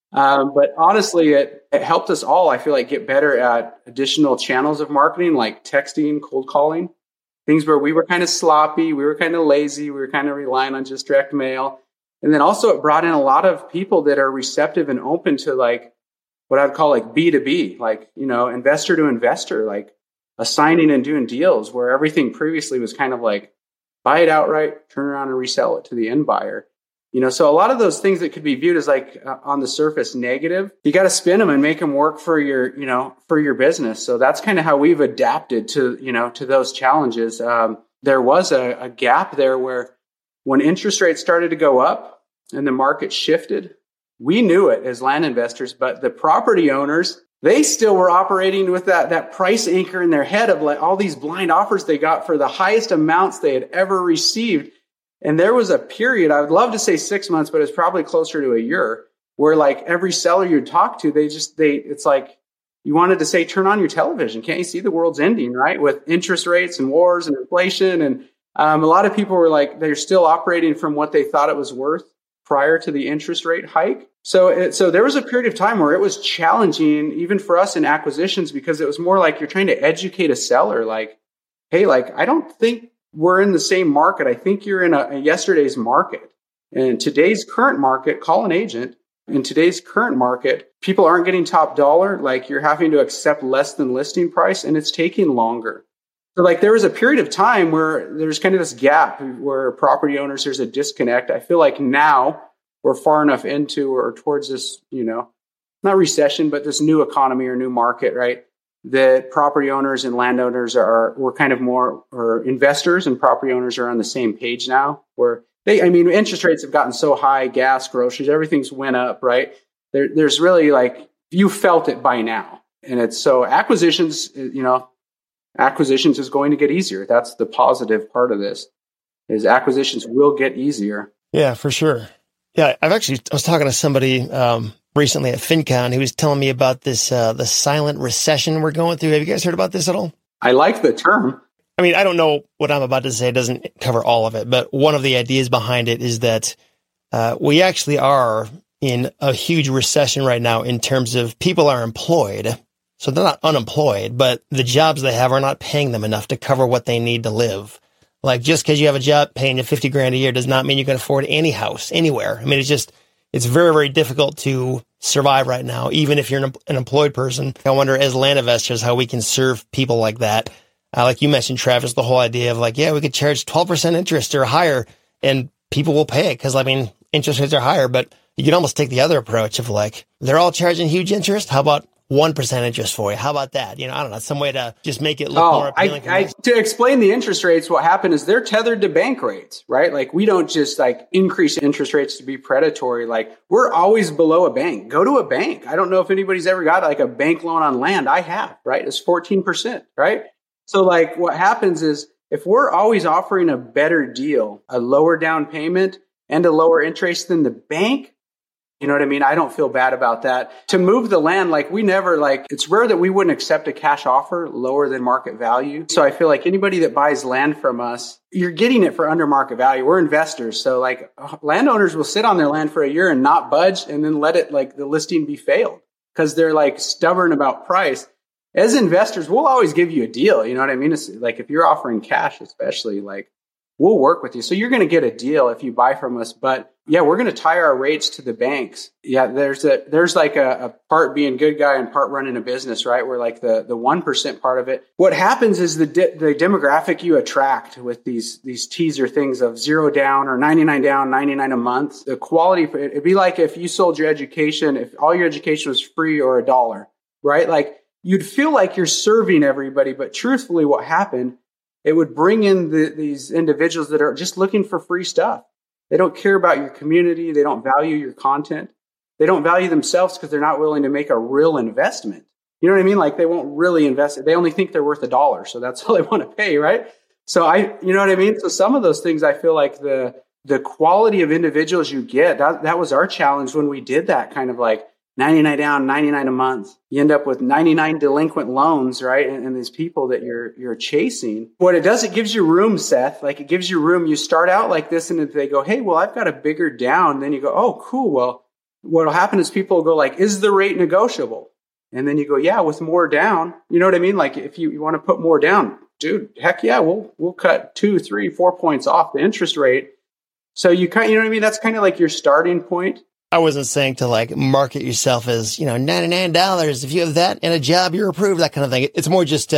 But honestly, it helped us all, I feel like, get better at additional channels of marketing, like texting, cold calling, things where we were kind of sloppy, we were kind of lazy, we were kind of relying on just direct mail. And then also it brought in a lot of people that are receptive and open to like what I'd call like B2B, like, investor to investor, like assigning and doing deals where everything previously was kind of like buy it outright, turn around and resell it to the end buyer. So a lot of those things that could be viewed as like on the surface negative, you got to spin them and make them work for your, for your business. So that's kind of how we've adapted to, to those challenges. There was a gap there where when interest rates started to go up and the market shifted, we knew it as land investors, but the property owners, they still were operating with that price anchor in their head of like all these blind offers they got for the highest amounts they had ever received. And there was a period, I would love to say 6 months, but it's probably closer to a year, where like every seller you'd talk to, it's like you wanted to say, turn on your television. Can't you see the world's ending, right? With interest rates and wars and inflation. And a lot of people were like, they're still operating from what they thought it was worth prior to the interest rate hike. So there was a period of time where it was challenging, even for us in acquisitions, because it was more like you're trying to educate a seller. Like, hey, like, I don't think we're in the same market. I think you're in a yesterday's market. And today's current market, call an agent. In today's current market, people aren't getting top dollar. Like you're having to accept less than listing price, and it's taking longer. So like there was a period of time where there's kind of this gap where property owners, there's a disconnect. I feel like now we're far enough into or towards this, not recession, but this new economy or new market, right? That property owners and landowners we're kind of more, or investors and property owners are on the same page now, where interest rates have gotten so high, gas, groceries, everything's went up, right? There's really like, you felt it by now. And it's so acquisitions is going to get easier. That's the positive part of this, is acquisitions will get easier. Yeah, for sure. Yeah. I was talking to somebody, recently at FinCon, who was telling me about this, the silent recession we're going through. Have you guys heard about this at all? I like the term. I mean, I don't know what I'm about to say. It doesn't cover all of it, but one of the ideas behind it is that we actually are in a huge recession right now in terms of people are employed. So they're not unemployed, but the jobs they have are not paying them enough to cover what they need to live. Like just because you have a job paying you $50,000 a year does not mean you can afford any house anywhere. I mean, it's very, very difficult to survive right now, even if you're an employed person. I wonder, as land investors, how we can serve people like that. Like you mentioned, Travis, the whole idea of like, yeah, we could charge 12% interest or higher and people will pay it because, interest rates are higher. But you can almost take the other approach of like, they're all charging huge interest. How about 1% interest for you? How about that? I don't know, some way to just make it look more appealing. To explain the interest rates, what happened is they're tethered to bank rates, right? Like we don't just like increase interest rates to be predatory. Like we're always below a bank. Go to a bank. I don't know if anybody's ever got like a bank loan on land. I have, right? It's 14%, right? So like what happens is if we're always offering a better deal, a lower down payment and a lower interest than the bank, You know what I mean? I don't feel bad about that. To move the land, like we never, like it's rare that we wouldn't accept a cash offer lower than market value. So I feel like anybody that buys land from us, you're getting it for under market value. We're investors. So like landowners will sit on their land for a year and not budge and then let it like the listing be failed because they're like stubborn about price. As investors, we'll always give you a deal. You know what I mean? It's like if you're offering cash, especially, like we'll work with you. So you're going to get a deal if you buy from us. But yeah, we're going to tie our rates to the banks. Yeah, there's like a part being good guy and part running a business, right? Where like the 1% part of it. What happens is the demographic you attract with these teaser things of 0 down or 99 down, 99 a month. The quality, it'd be like if you sold your education, if all your education was free or $1, right? Like you'd feel like you're serving everybody, but truthfully, what happened? It would bring in these individuals that are just looking for free stuff. They don't care about your community. They don't value your content. They don't value themselves because they're not willing to make a real investment. You know what I mean? Like they won't really invest. They only think they're worth $1. So that's all they want to pay, right? So you know what I mean? So some of those things, I feel like the quality of individuals you get, that was our challenge when we did that kind of like 99 down, 99 a month. You end up with 99 delinquent loans, right? And these people that you're chasing. What it does, it gives you room, Seth. Like it gives you room. You start out like this and if they go, hey, well, I've got a bigger down. Then you go, oh, cool. Well, what'll happen is people will go like, is the rate negotiable? And then you go, yeah, with more down. You know what I mean? Like if you want to put more down, dude, heck yeah, we'll cut 2, 3, 4 points off the interest rate. So you know what I mean? That's kind of like your starting point. I wasn't saying to like market yourself as, $99. If you have that and a job, you're approved, that kind of thing. It's more just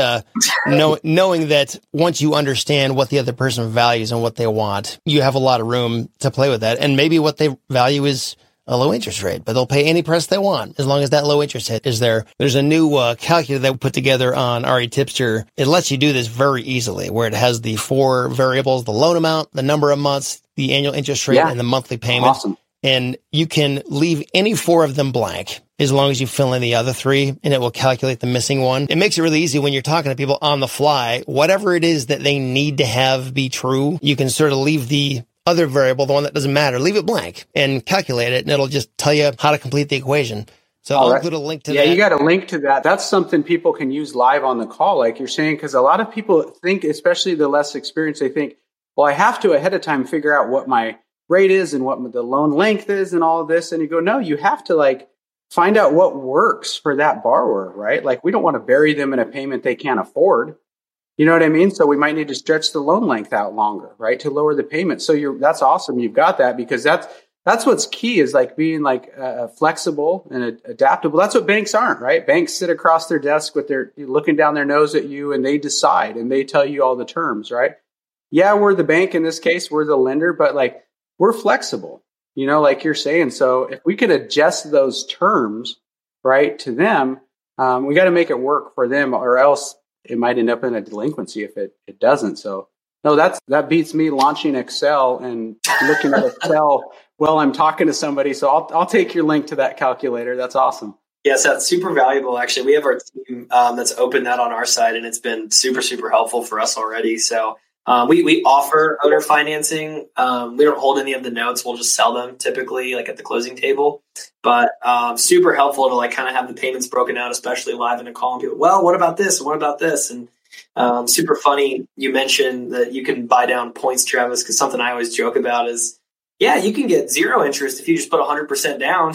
knowing that once you understand what the other person values and what they want, you have a lot of room to play with that. And maybe what they value is a low interest rate, but they'll pay any price they want as long as that low interest rate is there. There's a new calculator that we put together on RE Tipster. It lets you do this very easily, where it has the 4 variables: the loan amount, the number of months, the annual interest rate, and the monthly payment. Awesome. And you can leave any 4 of them blank as long as you fill in the other 3, and it will calculate the missing one. It makes it really easy when you're talking to people on the fly. Whatever it is that they need to have be true, you can sort of leave the other variable, the one that doesn't matter, leave it blank and calculate it, and it'll just tell you how to complete the equation. So I'll include a link to that. Yeah, you got a link to that. That's something people can use live on the call, like you're saying, because a lot of people think, especially the less experienced, they think, well, I have to ahead of time figure out what my rate is and what the loan length is and all of this. And you go, no, you have to like find out what works for that borrower, right? Like we don't want to bury them in a payment they can't afford. You know what I mean? So we might need to stretch the loan length out longer, right? To lower the payment. So that's awesome. You've got that, because that's what's key, is like being like flexible and adaptable. That's what banks aren't, right? Banks sit across their desk with their looking down their nose at you, and they decide and they tell you all the terms, right? Yeah, we're the bank in this case, we're the lender, but like we're flexible, like you're saying. So if we could adjust those terms, right, to them, we got to make it work for them, or else it might end up in a delinquency if it doesn't. So no, that beats me launching Excel and looking at Excel while I'm talking to somebody. So I'll take your link to that calculator. That's awesome. Yes, that's super valuable. Actually, we have our team that's opened that on our side, and it's been super, super helpful for us already. So we offer owner financing. We don't hold any of the notes. We'll just sell them typically like at the closing table, but super helpful to like kind of have the payments broken out, especially live in a call, and people, well, what about this? What about this? And super funny. You mentioned that you can buy down points, Travis, because something I always joke about is, yeah, you can get 0 interest if you just put 100% down.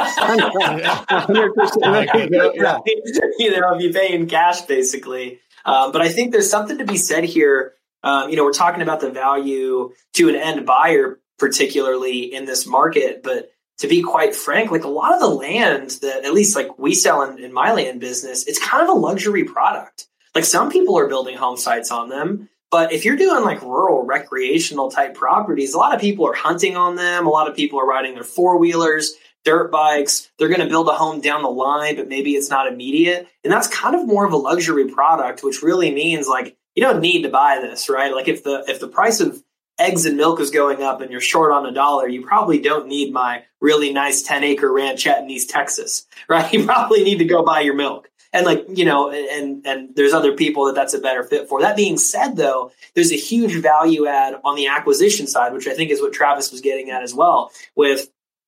100%. Yeah. If you pay in cash, basically. But I think there's something to be said here. We're talking about the value to an end buyer, particularly in this market. But to be quite frank, like a lot of the land that at least like we sell in my land business, it's kind of a luxury product. Like some people are building home sites on them. But if you're doing like rural recreational type properties, a lot of people are hunting on them. A lot of people are riding their 4-wheelers, dirt bikes. They're going to build a home down the line, but maybe it's not immediate. And that's kind of more of a luxury product, which really means like you don't need to buy this, right? Like if the price of eggs and milk is going up and you're short on $1, you probably don't need my really nice 10-acre ranchette in East Texas, right? You probably need to go buy your milk. And like, and there's other people that's a better fit for. That being said, though, there's a huge value add on the acquisition side, which I think is what Travis was getting at as well with,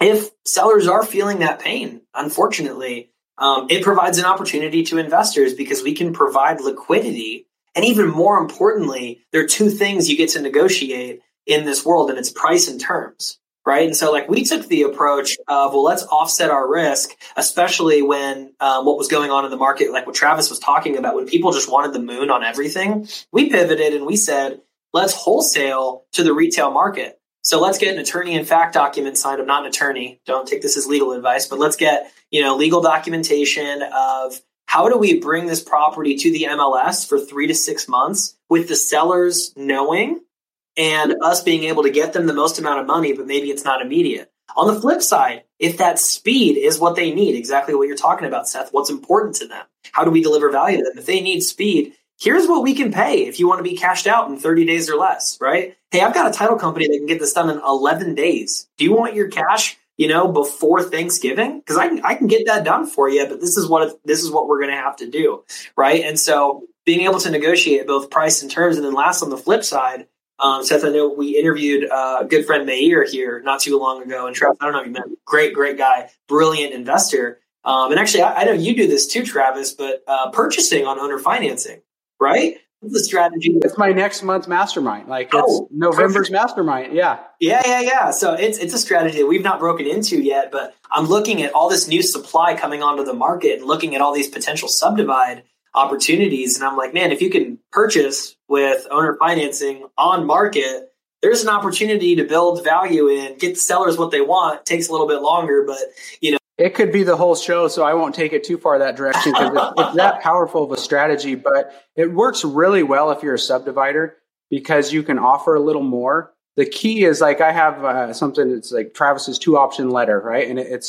if sellers are feeling that pain, unfortunately, it provides an opportunity to investors because we can provide liquidity. And even more importantly, there are two things you get to negotiate in this world, and it's price and terms, right? And so like we took the approach of, well, let's offset our risk, especially when what was going on in the market, like what Travis was talking about, when people just wanted the moon on everything, we pivoted and we said, let's wholesale to the retail market. So let's get an attorney in fact document signed. I'm not an attorney. Don't take this as legal advice, but let's get, legal documentation of how do we bring this property to the MLS for 3 to 6 months with the sellers knowing and us being able to get them the most amount of money, but maybe it's not immediate. On the flip side, if that speed is what they need, exactly what you're talking about, Seth, what's important to them? How do we deliver value to them? If they need speed, here's what we can pay if you want to be cashed out in 30 days or less, right? Hey, I've got a title company that can get this done in 11 days. Do you want your cash, before Thanksgiving? Because I can get that done for you, but this is what we're going to have to do, right? And so being able to negotiate both price and terms, and then last on the flip side, Seth, I know we interviewed a good friend Meir here not too long ago, and Travis, I don't know if you met him, great guy, brilliant investor. And actually, I know you do this too, Travis, but purchasing on owner financing, right? The strategy. It's my next month's mastermind. It's November's mastermind. Yeah. Yeah. So it's a strategy that we've not broken into yet, but I'm looking at all this new supply coming onto the market and looking at all these potential subdivide opportunities. And I'm like, man, if you can purchase with owner financing on market, there's an opportunity to build value and get the sellers what they want. It takes a little bit longer, but it could be the whole show, so I won't take it too far that direction because it's that powerful of a strategy. But it works really well if you're a subdivider because you can offer a little more. The key is I have something that's like Travis's 2-option letter, right? And it's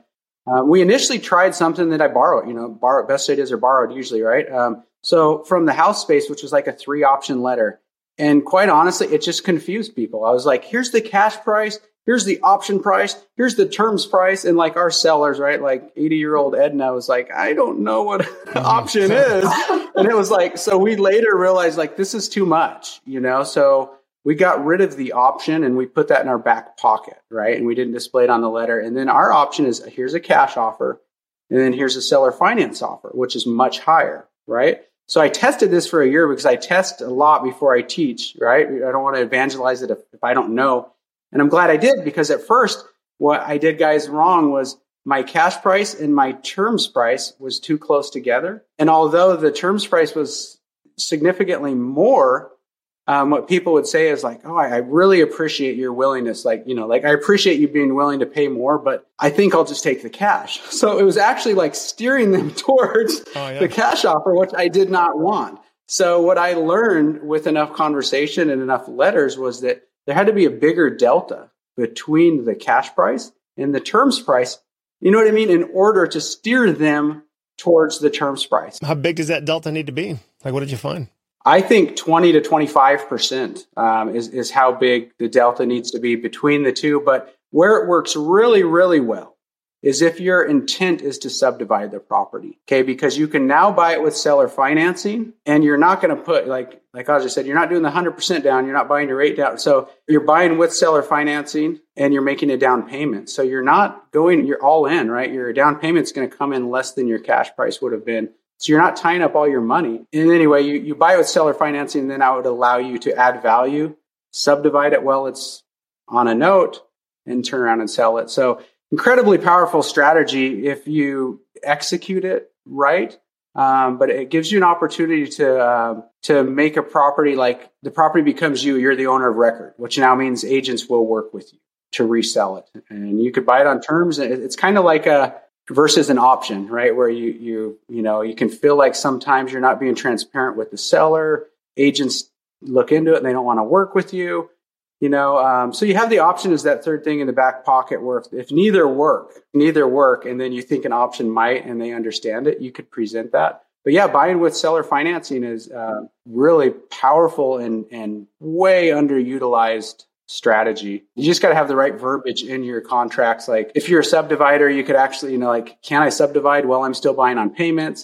we initially tried something that I borrowed. Best ideas are borrowed usually, right? So from the house space, which was like a 3-option letter, and quite honestly, it just confused people. I was like, here's the cash price. Here's the option price. Here's the terms price. And like our sellers, right? Like 80-year-old Edna was like, I don't know what option is. And it was like, so we later realized this is too much, So we got rid of the option and we put that in our back pocket, right? And we didn't display it on the letter. And then our option is here's a cash offer. And then here's a seller finance offer, which is much higher, right? So I tested this for a year because I test a lot before I teach, right? I don't want to evangelize it if I don't know. And I'm glad I did because at first, what I did, guys, wrong was my cash price and my terms price was too close together. And although the terms price was significantly more, what people would say is I really appreciate your willingness. I appreciate you being willing to pay more, but I think I'll just take the cash. So it was actually steering them towards the cash offer, which I did not want. So what I learned with enough conversation and enough letters was that there had to be a bigger delta between the cash price and the terms price. You know what I mean? In order to steer them towards the terms price. How big does that delta need to be? What did you find? I think 20 to 25% is how big the delta needs to be between the two. But where it works really, really well is if your intent is to subdivide the property, okay? Because you can now buy it with seller financing, and you're not going to put, like I just said, you're not doing the 100% down, you're not buying your rate down. So you're buying with seller financing, and you're making a down payment. So you're all in, right? Your down payment's going to come in less than your cash price would have been. So you're not tying up all your money. And anyway, you buy it with seller financing, and then that would allow you to add value, subdivide it while it's on a note, and turn around and sell it. So incredibly powerful strategy if you execute it right. But it gives you an opportunity to make a property the property becomes you're the owner of record, which now means agents will work with you to resell it. And you could buy it on terms. It's kind of like versus an option, right? Where you can feel like sometimes you're not being transparent with the seller. Agents look into it and they don't want to work with you. So you have the option as that third thing in the back pocket where if neither work, and then you think an option might, and they understand it, you could present that. But yeah, buying with seller financing is really powerful and way underutilized strategy. You just got to have the right verbiage in your contracts. If you're a subdivider, you could actually, can I subdivide while I'm still buying on payments?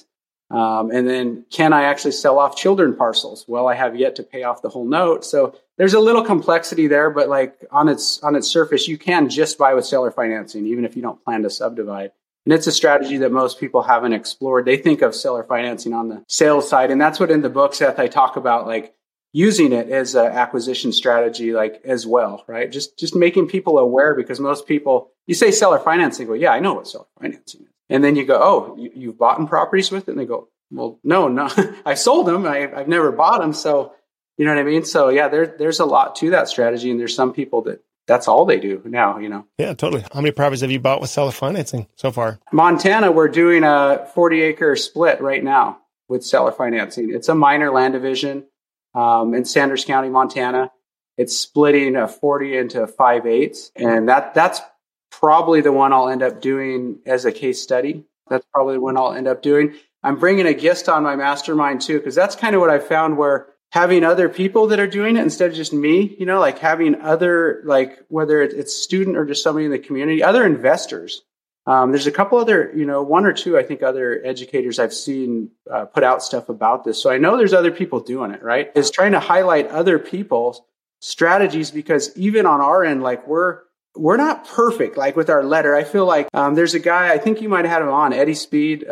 And then can I actually sell off children parcels? Well, I have yet to pay off the whole note. So there's a little complexity there, but like on its surface, you can just buy with seller financing, even if you don't plan to subdivide. And it's a strategy that most people haven't explored. They think of seller financing on the sales side. And that's what in the book, Seth, I talk about, like using it as an acquisition strategy, like as well, right? Just making people aware, because most people, you say seller financing, go, yeah, I know what seller financing is. And then you go, oh, you've bought properties with it? And they go, well, no, I sold them. I've never bought them. So, you know what I mean? So yeah, there's a lot to that strategy. And there's some people that's all they do now, you know? Yeah, totally. How many properties have you bought with seller financing so far? Montana, we're doing a 40-acre split right now with seller financing. It's a minor land division in Sanders County, Montana. It's splitting a 40 into 5/8. And that's probably the one I'll end up doing as a case study. That's probably the one I'll end up doing. I'm bringing a guest on my mastermind too, because that's kind of what I found, where having other people that are doing it instead of just me, you know, like having other, like whether it's student or just somebody in the community, other investors. There's a couple other, you know, one or two, I think, other educators I've seen put out stuff about this. So I know there's other people doing it, right? Is trying to highlight other people's strategies, because even on our end, like we're not perfect. Like with our letter, I feel like there's a guy, I think you might have had him on, Eddie Speed,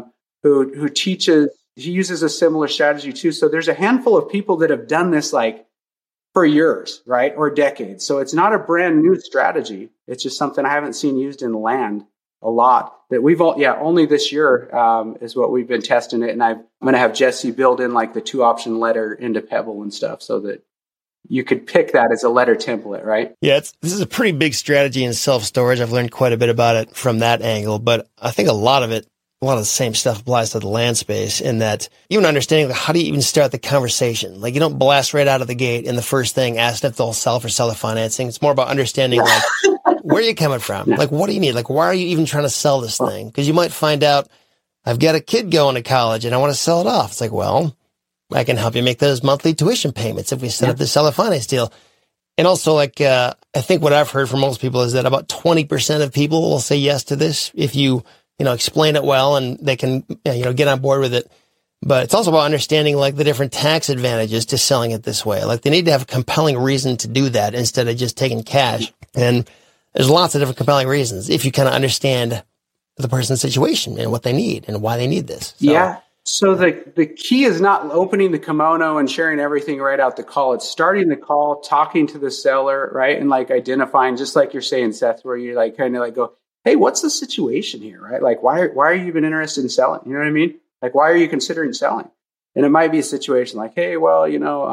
who teaches. He uses a similar strategy too. So there's a handful of people that have done this like for years, right? Or decades. So it's not a brand new strategy. It's just something I haven't seen used in land a lot, that we've only this year is what we've been testing it. And I'm going to have Jesse build in like the 2-option letter into Pebble and stuff, so that you could pick that as a letter template, right? Yeah, this is a pretty big strategy in self-storage. I've learned quite a bit about it from that angle, but I think a lot of the same stuff applies to the land space, in that even understanding how do you even start the conversation? Like you don't blast right out of the gate and the first thing ask if they'll sell for seller financing. It's more about understanding like where are you coming from? Like what do you need? Like why are you even trying to sell this thing? Because you might find out I've got a kid going to college and I want to sell it off. It's like, well, I can help you make those monthly tuition payments if we set up the seller finance deal. And also, like, I think what I've heard from most people is that about 20% of people will say yes to this if you explain it well and they can, get on board with it. But it's also about understanding like the different tax advantages to selling it this way. Like they need to have a compelling reason to do that instead of just taking cash. And there's lots of different compelling reasons if you kind of understand the person's situation and what they need and why they need this. So, yeah. So the key is not opening the kimono and sharing everything right out the call. It's starting the call, talking to the seller, right? And like identifying, just like you're saying, Seth, where you like kind of like go, hey, what's the situation here, right? Like, why are you even interested in selling? You know what I mean? Like, why are you considering selling? And it might be a situation like, hey, well,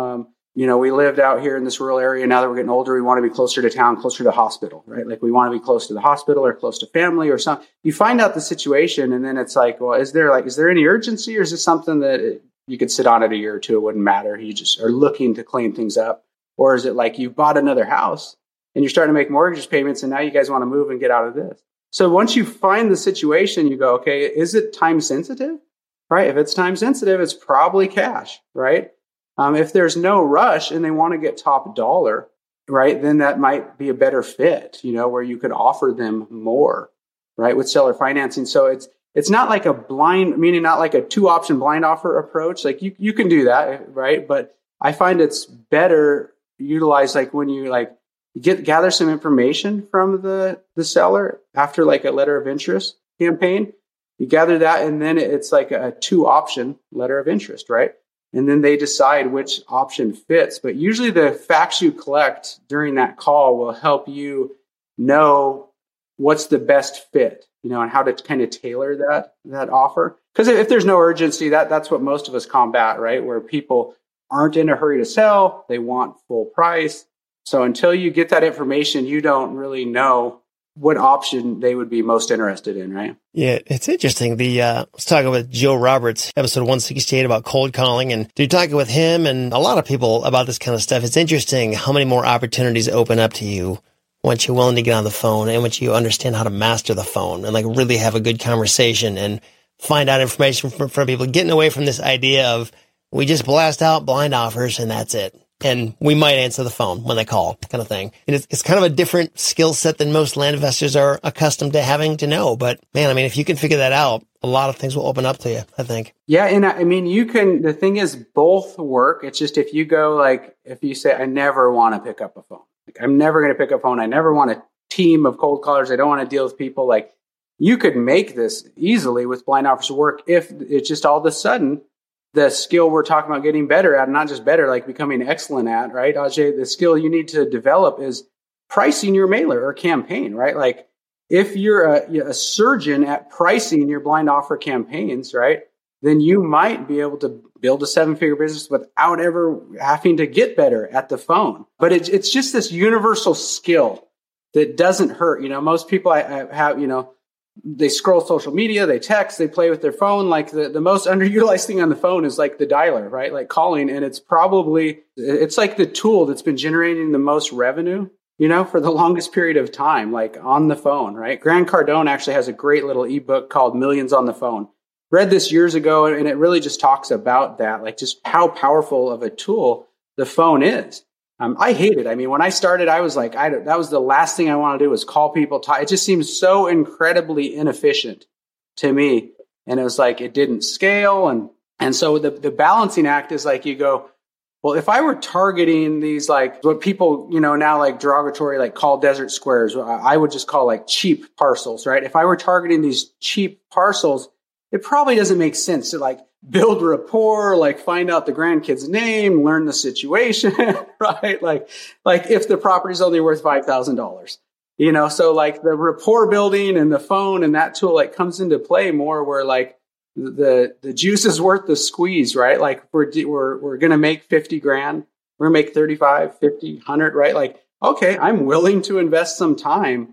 we lived out here in this rural area. Now that we're getting older, we want to be closer to town, closer to the hospital, right? Like we want to be close to the hospital or close to family or something. You find out the situation, and then it's like, well, is there any urgency, or is this something that you could sit on it a year or two? It wouldn't matter. You just are looking to clean things up. Or is it like you bought another house and you're starting to make mortgage payments and now you guys want to move and get out of this? So once you find the situation, you go, okay, is it time sensitive, right? If it's time sensitive, it's probably cash, right? If there's no rush and they want to get top dollar, right, then that might be a better fit, where you could offer them more, right, with seller financing. So it's not like a blind, meaning not like a 2-option blind offer approach. Like you can do that, right? But I find it's better utilized like when you like gather some information from the seller after like a letter of interest campaign. You gather that, and then it's like a 2-option letter of interest, right? And then they decide which option fits. But usually the facts you collect during that call will help you know what's the best fit, and how to kind of tailor that offer. Because if there's no urgency, that's what most of us combat, right? Where people aren't in a hurry to sell, they want full price. So until you get that information, you don't really know what option they would be most interested in, right? Yeah, it's interesting. I was talking with Joe Roberts, episode 168 about cold calling, and you're talking with him and a lot of people about this kind of stuff. It's interesting how many more opportunities open up to you once you're willing to get on the phone and once you understand how to master the phone and like really have a good conversation and find out information from people, getting away from this idea of we just blast out blind offers and that's it. and we might answer the phone when they call, kind of thing. And it's kind of a different skill set than most land investors are accustomed to having to know. But man, I mean, if you can figure that out, a lot of things will open up to you, I think. Yeah. And I mean, the thing is both work. It's just if you go if you say, I never want to pick up a phone, I'm never going to pick up a phone. I never want a team of cold callers. I don't want to deal with people. You could make this easily with blind offers work if it's just all of a sudden the skill we're talking about getting better at, not just better, like becoming excellent at, right? Ajay, the skill you need to develop is pricing your mailer or campaign, right? If you're a surgeon at pricing your blind offer campaigns, right, then you might be able to build a 7-figure business without ever having to get better at the phone. But it's just this universal skill that doesn't hurt. Most people I have, they scroll social media, they text, they play with their phone. The most underutilized thing on the phone is the dialer, right? Calling. And it's like the tool that's been generating the most revenue, for the longest period of time, on the phone, right? Grant Cardone actually has a great little ebook called Millions on the Phone. Read this years ago, and it really just talks about that, just how powerful of a tool the phone is. I hate it. I mean, when I started, I was that was the last thing I want to do was call people. It just seems so incredibly inefficient to me. And it was it didn't scale. And so the balancing act is you go, well, if I were targeting these, what people, now derogatory, call desert squares, I would just call cheap parcels, right? If I were targeting these cheap parcels, it probably doesn't make sense to build rapport, find out the grandkid's name, learn the situation, right? If the property's only worth $5,000, so the rapport building and the phone and that tool comes into play more where the juice is worth the squeeze, right? We're going to make 50 grand, we're going to make 35, 50, 100, right? Okay, I'm willing to invest some time,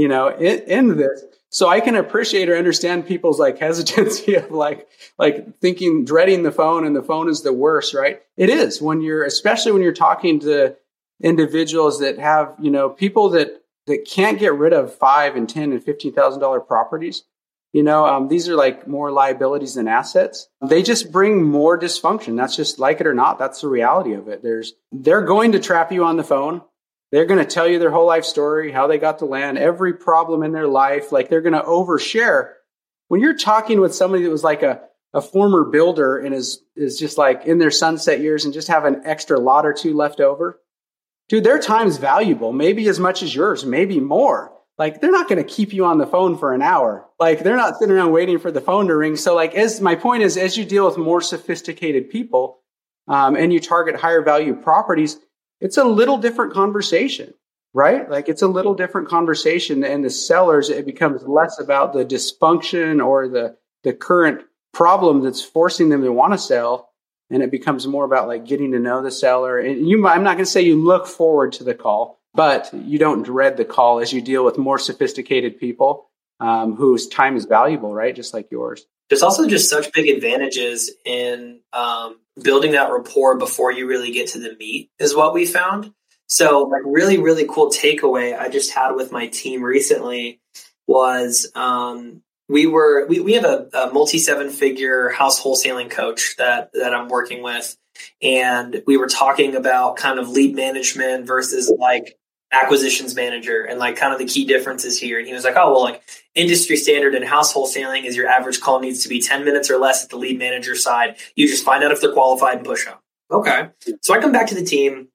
in this. So I can appreciate or understand people's hesitancy of thinking, dreading the phone, and the phone is the worst, right? It is especially when you're talking to individuals that have, people that can't get rid of $5,000 and $10,000 and $15,000 properties. These are more liabilities than assets. They just bring more dysfunction. That's just like it or not. That's the reality of it. They're going to trap you on the phone. They're going to tell you their whole life story, how they got to land, every problem in their life. They're going to overshare. When you're talking with somebody that was a former builder and is just in their sunset years and just have an extra lot or two left over, dude, their time's valuable, maybe as much as yours, maybe more. They're not going to keep you on the phone for an hour. They're not sitting around waiting for the phone to ring. So my point is, as you deal with more sophisticated people and you target higher value properties, it's a little different conversation, right? It's a little different conversation, and the sellers, it becomes less about the dysfunction or the current problem that's forcing them to want to sell. And it becomes more about getting to know the seller. And I'm not going to say you look forward to the call, but you don't dread the call as you deal with more sophisticated people whose time is valuable, right? Just like yours. There's also just such big advantages in building that rapport before you really get to the meat is what we found. So really, really cool takeaway I just had with my team recently was we have a multi 7-figure house wholesaling coach that I'm working with. And we were talking about kind of lead management versus acquisitions manager and kind of the key differences here. And he was industry standard in house wholesaling is your average call needs to be 10 minutes or less at the lead manager side. You just find out if they're qualified and push them. Okay. So I come back to the team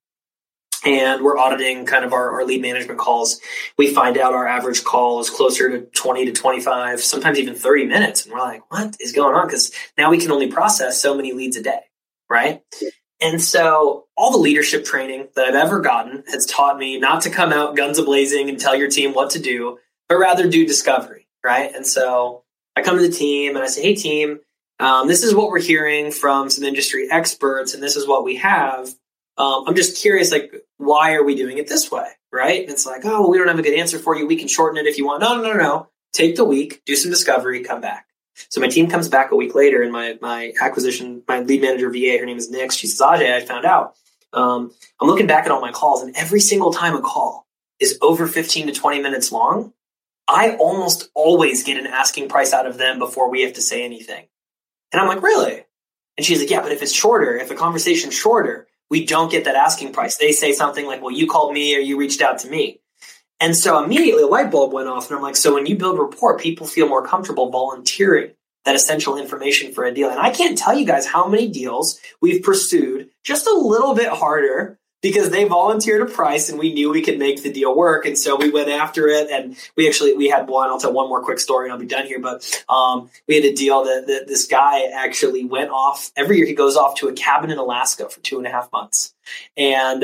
and we're auditing kind of our lead management calls. We find out our average call is closer to 20 to 25, sometimes even 30 minutes. And we're like, what is going on? Because now we can only process so many leads a day, right? And so all the leadership training that I've ever gotten has taught me not to come out guns a-blazing and tell your team what to do, but rather do discovery, right? And so I come to the team and I say, hey, team, this is what we're hearing from some industry experts, and this is what we have. I'm just curious, why are we doing it this way, right? And it's oh, well, we don't have a good answer for you. We can shorten it if you want. No. Take the week, do some discovery, come back. So my team comes back a week later, and my lead manager VA, her name is Nix. She says, Ajay, I found out. I'm looking back at all my calls, and every single time a call is over 15 to 20 minutes long, I almost always get an asking price out of them before we have to say anything. And I'm like, really? And she's like, yeah, but if it's shorter, if the conversation's shorter, we don't get that asking price. They say something like, well, you called me or you reached out to me. And so immediately a light bulb went off. And I'm like, so when you build rapport, people feel more comfortable volunteering that essential information for a deal. And I can't tell you guys how many deals we've pursued just a little bit harder because they volunteered a price and we knew we could make the deal work. And so we went after it. And we had one, I'll tell one more quick story and I'll be done here. But we had a deal that this guy actually went off. Every year he goes off to a cabin in Alaska for 2.5 months. And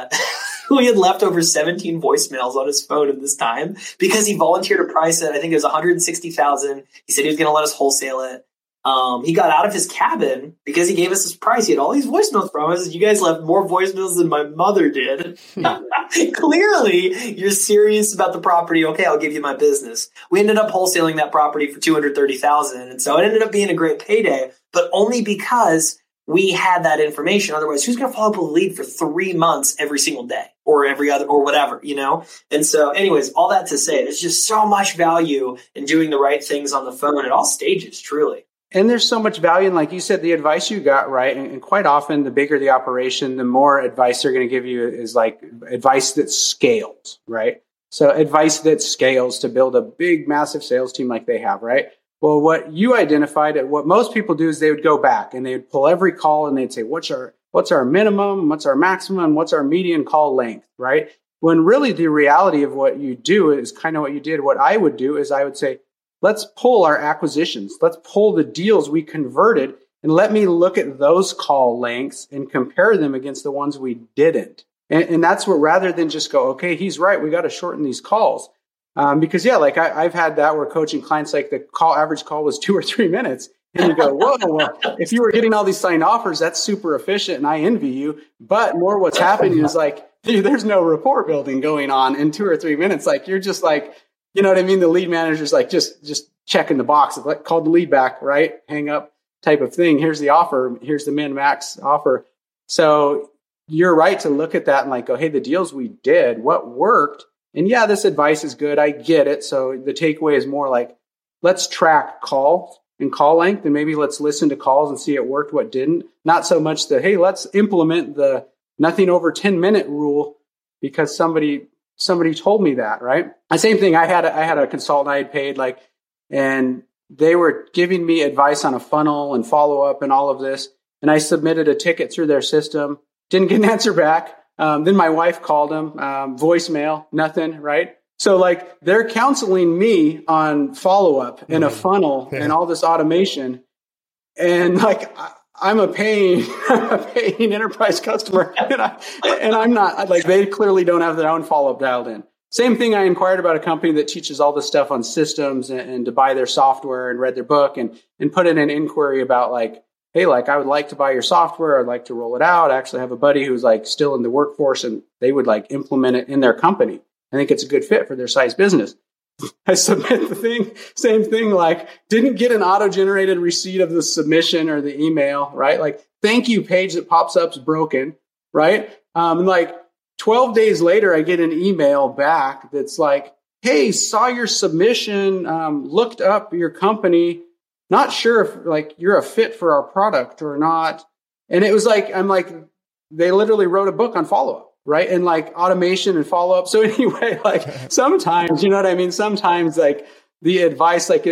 we had left over 17 voicemails on his phone at this time because he volunteered a price at, I think it was $160,000. He said he was going to let us wholesale it. He got out of his cabin because he gave us this price. He had all these voicemails from us. You guys left more voicemails than my mother did. Clearly, you're serious about the property. Okay, I'll give you my business. We ended up wholesaling that property for $230,000. And so it ended up being a great payday, but only because we had that information. Otherwise, who's going to follow up with a lead for 3 months every single day or every other or whatever, you know? And so anyways, all that to say, there's just so much value in doing the right things on the phone at all stages, truly. And there's so much value in, like you said, the advice you got, right? And quite often, the bigger the operation, the more advice they're going to give you is like advice that scales, right? So advice that scales to build a big, massive sales team like they have, right? Well, what you identified, what most people do is they would go back and they would pull every call and they'd say, what's our minimum? What's our maximum? What's our median call length, right? When really the reality of what you do is kind of what you did. What I would do is I would say, let's pull our acquisitions. Let's pull the deals we converted and let me look at those call lengths and compare them against the ones we didn't. And that's what, rather than just go, okay, he's right, we got to shorten these calls. Because like I've had that where coaching clients, like the average call was 2 or 3 minutes. And you go, whoa, well, if you were getting all these signed offers, that's super efficient and I envy you. But more what's happening is like, there's no rapport building going on in 2 or 3 minutes. Like you're just like, you know what I mean? The lead manager's like, just checking the box. Like, call the lead back, right? Hang up type of thing. Here's the offer. Here's the min-max offer. So you're right to look at that and like go, hey, the deals we did, what worked? And yeah, this advice is good. I get it. So the takeaway is more like, let's track calls and call length, and maybe let's listen to calls and see it worked, what didn't. Not so much the, hey, let's implement the nothing over 10-minute rule because somebody told me that, right? The same thing. I had a consultant I had paid, like, and they were giving me advice on a funnel and follow up and all of this. And I submitted a ticket through their system, didn't get an answer back. Then my wife called them, voicemail, nothing, right? So like they're counseling me on follow up and a funnel and all this automation. And like I'm a paying enterprise customer and I'm not, like, they clearly don't have their own follow up dialed in. Same thing. I inquired about a company that teaches all this stuff on systems and to buy their software and read their book and put in an inquiry about like, hey, like I would like to buy your software. I'd like to roll it out. I actually have a buddy who's like still in the workforce and they would like implement it in their company. I think it's a good fit for their size business. I submit the thing, same thing, like didn't get an auto-generated receipt of the submission or the email, right? Like thank you page that pops up is broken, right? And like 12 days later, I get an email back that's like, hey, saw your submission, looked up your company, not sure if like you're a fit for our product or not. And it was like, I'm like, they literally wrote a book on follow-up, right? And like automation and follow-up. So anyway, like sometimes, you know what I mean? Sometimes like the advice, like,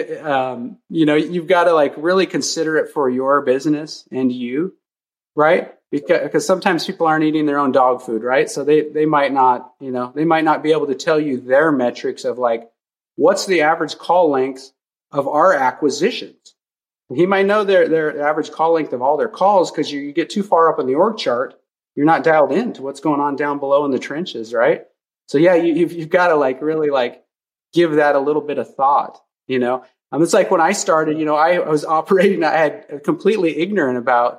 you've got to like really consider it for your business and you, right? Because sometimes people aren't eating their own dog food, right? So they might not, they might not be able to tell you their metrics of like, what's the average call length of our acquisitions. He might know their average call length of all their calls because you get too far up on the org chart, you're not dialed into what's going on down below in the trenches, right? So yeah, you've got to like really like give that a little bit of thought, It's like when I started, I was operating, I had completely ignorant about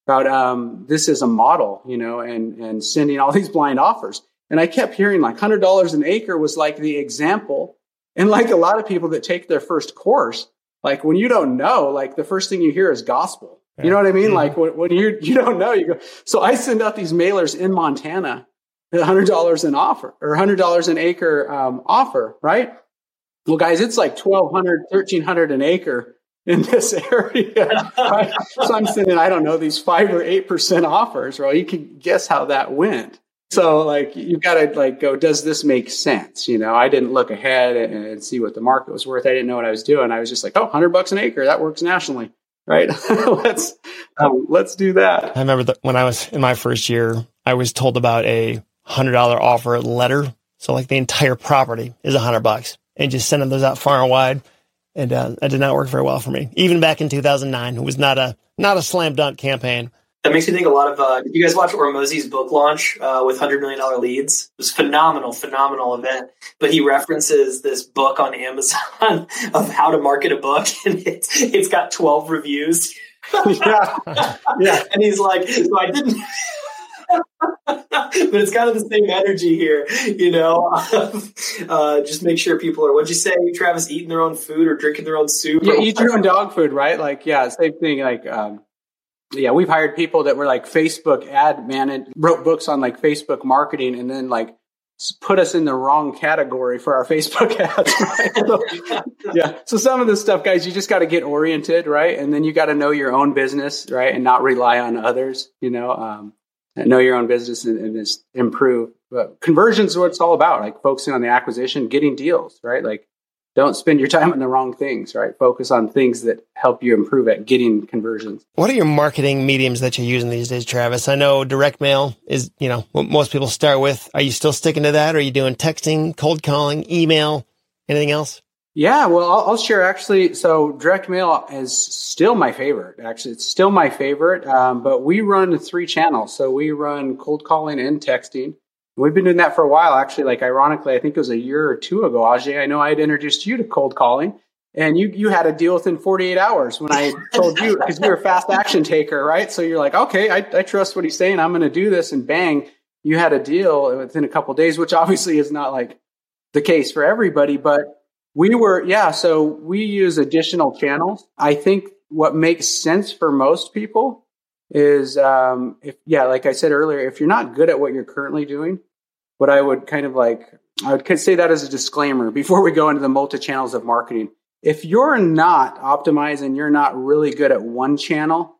this as a model, and sending all these blind offers. And I kept hearing like $100 an acre was like the example. And like a lot of people that take their first course, like when you don't know, like the first thing you hear is gospel. You know what I mean? Like when you don't know, you go. So I send out these mailers in Montana at $100 an offer or $100 an acre offer, right? Well, guys, it's like $1,200, $1,300 an acre in this area. Right? So I'm sending, I don't know, these 5 or 8% offers. Well, you can guess how that went. So like, you've got to like go, does this make sense? You know, I didn't look ahead and see what the market was worth. I didn't know what I was doing. I was just like, oh, $100 an acre. That works nationally. Right. Let's do that. I remember when I was in my first year, I was told about a $100 offer letter. So like the entire property is $100 and just sending those out far and wide. And that did not work very well for me. Even back in 2009, it was not a slam dunk campaign. That makes me think a lot of, did you guys watch Hormozi's book launch with $100 million leads? It was a phenomenal event. But he references this book on Amazon of how to market a book, and it's got 12 reviews. Yeah. And he's like, so I didn't. But it's kind of the same energy here, you know. Just make sure people are, what'd you say, Travis, eating their own food or drinking their own soup? Yeah, eat your own dog food, right? Like, yeah, same thing. Like, yeah, we've hired people that were like Facebook ad man, wrote books on like Facebook marketing, and then like put us in the wrong category for our Facebook ads. Right? So, yeah. So some of this stuff, guys, you just got to get oriented, right? And then you got to know your own business, right? And not rely on others, you know, know your own business and just improve. But conversions is what it's all about, like focusing on the acquisition, getting deals, right? Like, don't spend your time on the wrong things, right? Focus on things that help you improve at getting conversions. What are your marketing mediums that you're using these days, Travis? I know direct mail is, you know, what most people start with. Are you still sticking to that? Or are you doing texting, cold calling, email, anything else? Yeah, well, I'll share actually. So direct mail is still my favorite. Actually, it's still my favorite. But we run 3 channels. So we run cold calling and texting. We've been doing that for a while, actually. Like, ironically, I think it was a year or 2 ago, Ajay, I know I had introduced you to cold calling, and you had a deal within 48 hours when I told you, because you're a fast action taker, right? So you're like, okay, I trust what he's saying. I'm going to do this. And bang, you had a deal within a couple of days, which obviously is not like the case for everybody. But so we use additional channels. I think what makes sense for most people is, like I said earlier, if you're not good at what you're currently doing, what I would say that as a disclaimer before we go into the multi-channels of marketing. If you're not optimized and you're not really good at one channel,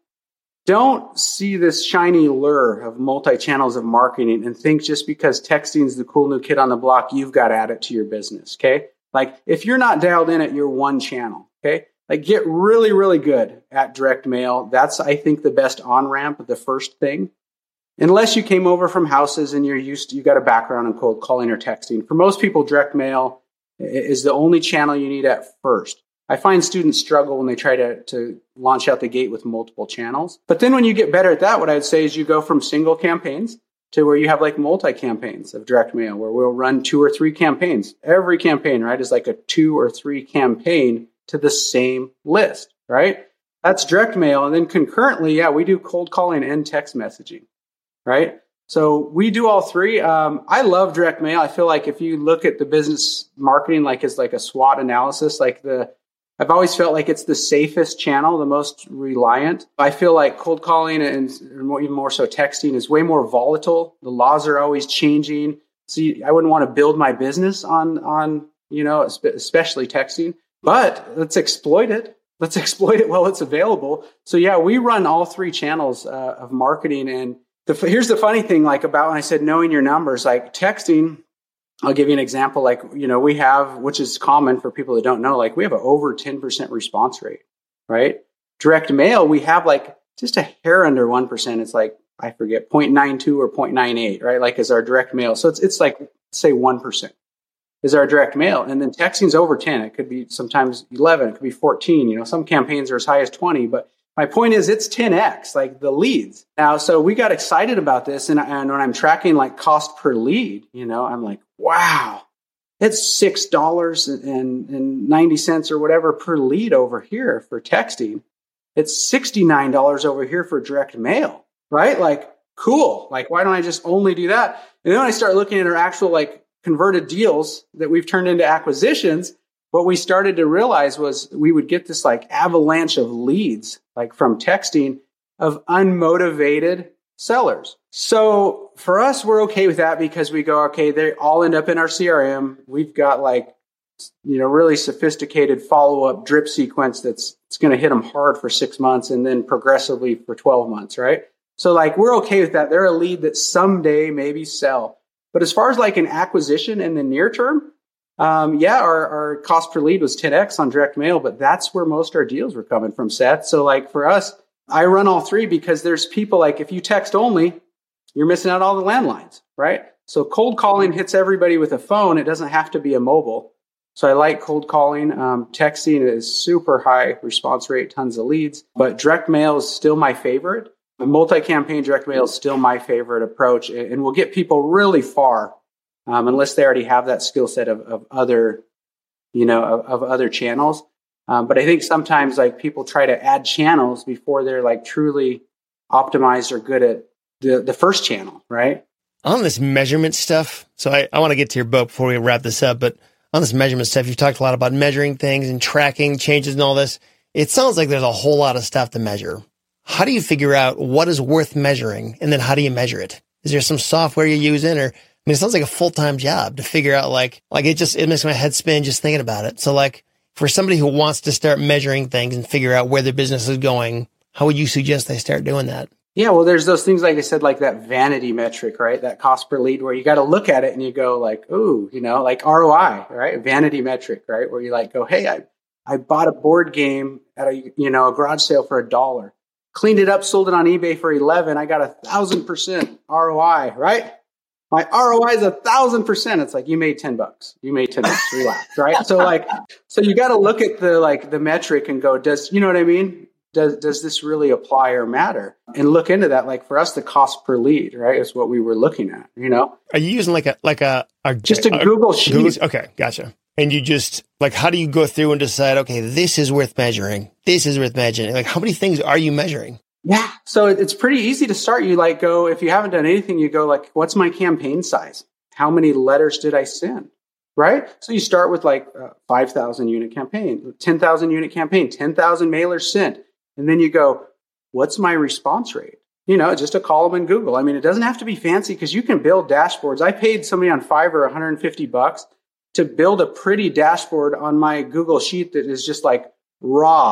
don't see this shiny lure of multi-channels of marketing and think just because texting is the cool new kid on the block, you've got to add it to your business. Okay. Like, if you're not dialed in at your one channel, okay, like, get really, really good at direct mail. That's, I think, the best on-ramp, the first thing. Unless you came over from houses and you got a background in cold calling or texting. For most people, direct mail is the only channel you need at first. I find students struggle when they try to launch out the gate with multiple channels. But then when you get better at that, what I'd say is you go from single campaigns to where you have like multi-campaigns of direct mail, where we'll run 2 or 3 campaigns. Every campaign, right, is like a 2 or 3 campaign to the same list, right? That's direct mail. And then concurrently, we do cold calling and text messaging, right? So we do all 3. I love direct mail. I feel like if you look at the business marketing, like as like a SWOT analysis, I've always felt like it's the safest channel, the most reliant. I feel like cold calling and even more so texting is way more volatile. The laws are always changing. So I wouldn't want to build my business on especially texting. But let's exploit it. Let's exploit it while it's available. So we run all 3 channels of marketing. And here's the funny thing, like about when I said knowing your numbers, like texting, I'll give you an example. Like, we have, which is common for people that don't know, like we have an over 10% response rate, right? Direct mail, we have like just a hair under 1%. It's like, I forget, 0.92 or 0.98, right? Like, is our direct mail. So it's like, say 1%. Is our direct mail. And then texting's over 10. It could be sometimes 11. It could be 14. Some campaigns are as high as 20. But my point is it's 10x, like the leads. Now, so we got excited about this. And when I'm tracking like cost per lead, I'm like, wow, it's $6.90 or whatever per lead over here for texting. It's $69 over here for direct mail, right? Like, cool. Like, why don't I just only do that? And then I start looking at our actual like converted deals that we've turned into acquisitions. What we started to realize was we would get this like avalanche of leads, like from texting, of unmotivated sellers. So for us, we're okay with that because we go, okay, they all end up in our CRM. We've got like really sophisticated follow-up drip sequence it's going to hit them hard for 6 months and then progressively for 12 months, right? So like we're okay with that. They're a lead that someday maybe sell. But as far as like an acquisition in the near term, our cost per lead was 10x on direct mail, but that's where most of our deals were coming from, Seth. So like for us, I run all three because there's people like if you text only, you're missing out all the landlines, right? So cold calling hits everybody with a phone. It doesn't have to be a mobile. So I like cold calling. Texting is super high response rate, tons of leads, but direct mail is still my favorite. Multi-campaign direct mail is still my favorite approach, and will get people really far unless they already have that skill set of other, of other channels. But I think sometimes like people try to add channels before they're like truly optimized or good at the first channel, right? On this measurement stuff, so I want to get to your book before we wrap this up, but on this measurement stuff, you've talked a lot about measuring things and tracking changes and all this. It sounds like there's a whole lot of stuff to measure. How do you figure out what is worth measuring? And then how do you measure it? Is there some software you're using? Or, it sounds like a full-time job to figure out like it makes my head spin just thinking about it. So like for somebody who wants to start measuring things and figure out where their business is going, how would you suggest they start doing that? Yeah, well, there's those things, like I said, like that vanity metric, right? That cost per lead where you got to look at it and you go like, ooh, like ROI, right? Vanity metric, right? Where you like go, hey, I bought a board game at a garage sale for $1. Cleaned it up, sold it on eBay for 11. I got 1,000% ROI, right? My ROI is 1,000%. It's like you made $10. You made $10. Relax, right? So you got to look at the metric and go, does what I mean? Does this really apply or matter? And look into that. Like for us, the cost per lead, right, is what we were looking at. Are you using just a Google sheet? Okay, gotcha. And you just how do you go through and decide, okay, this is worth measuring. This is worth measuring. Like how many things are you measuring? Yeah. So it's pretty easy to start. You go, if you haven't done anything, you go what's my campaign size? How many letters did I send? Right. So you start with 5,000 unit campaign, 10,000 unit campaign, 10,000 mailers sent. And then you go, what's my response rate? Just a column in Google. It doesn't have to be fancy because you can build dashboards. I paid somebody on Fiverr $150 to build a pretty dashboard on my Google sheet that is just like a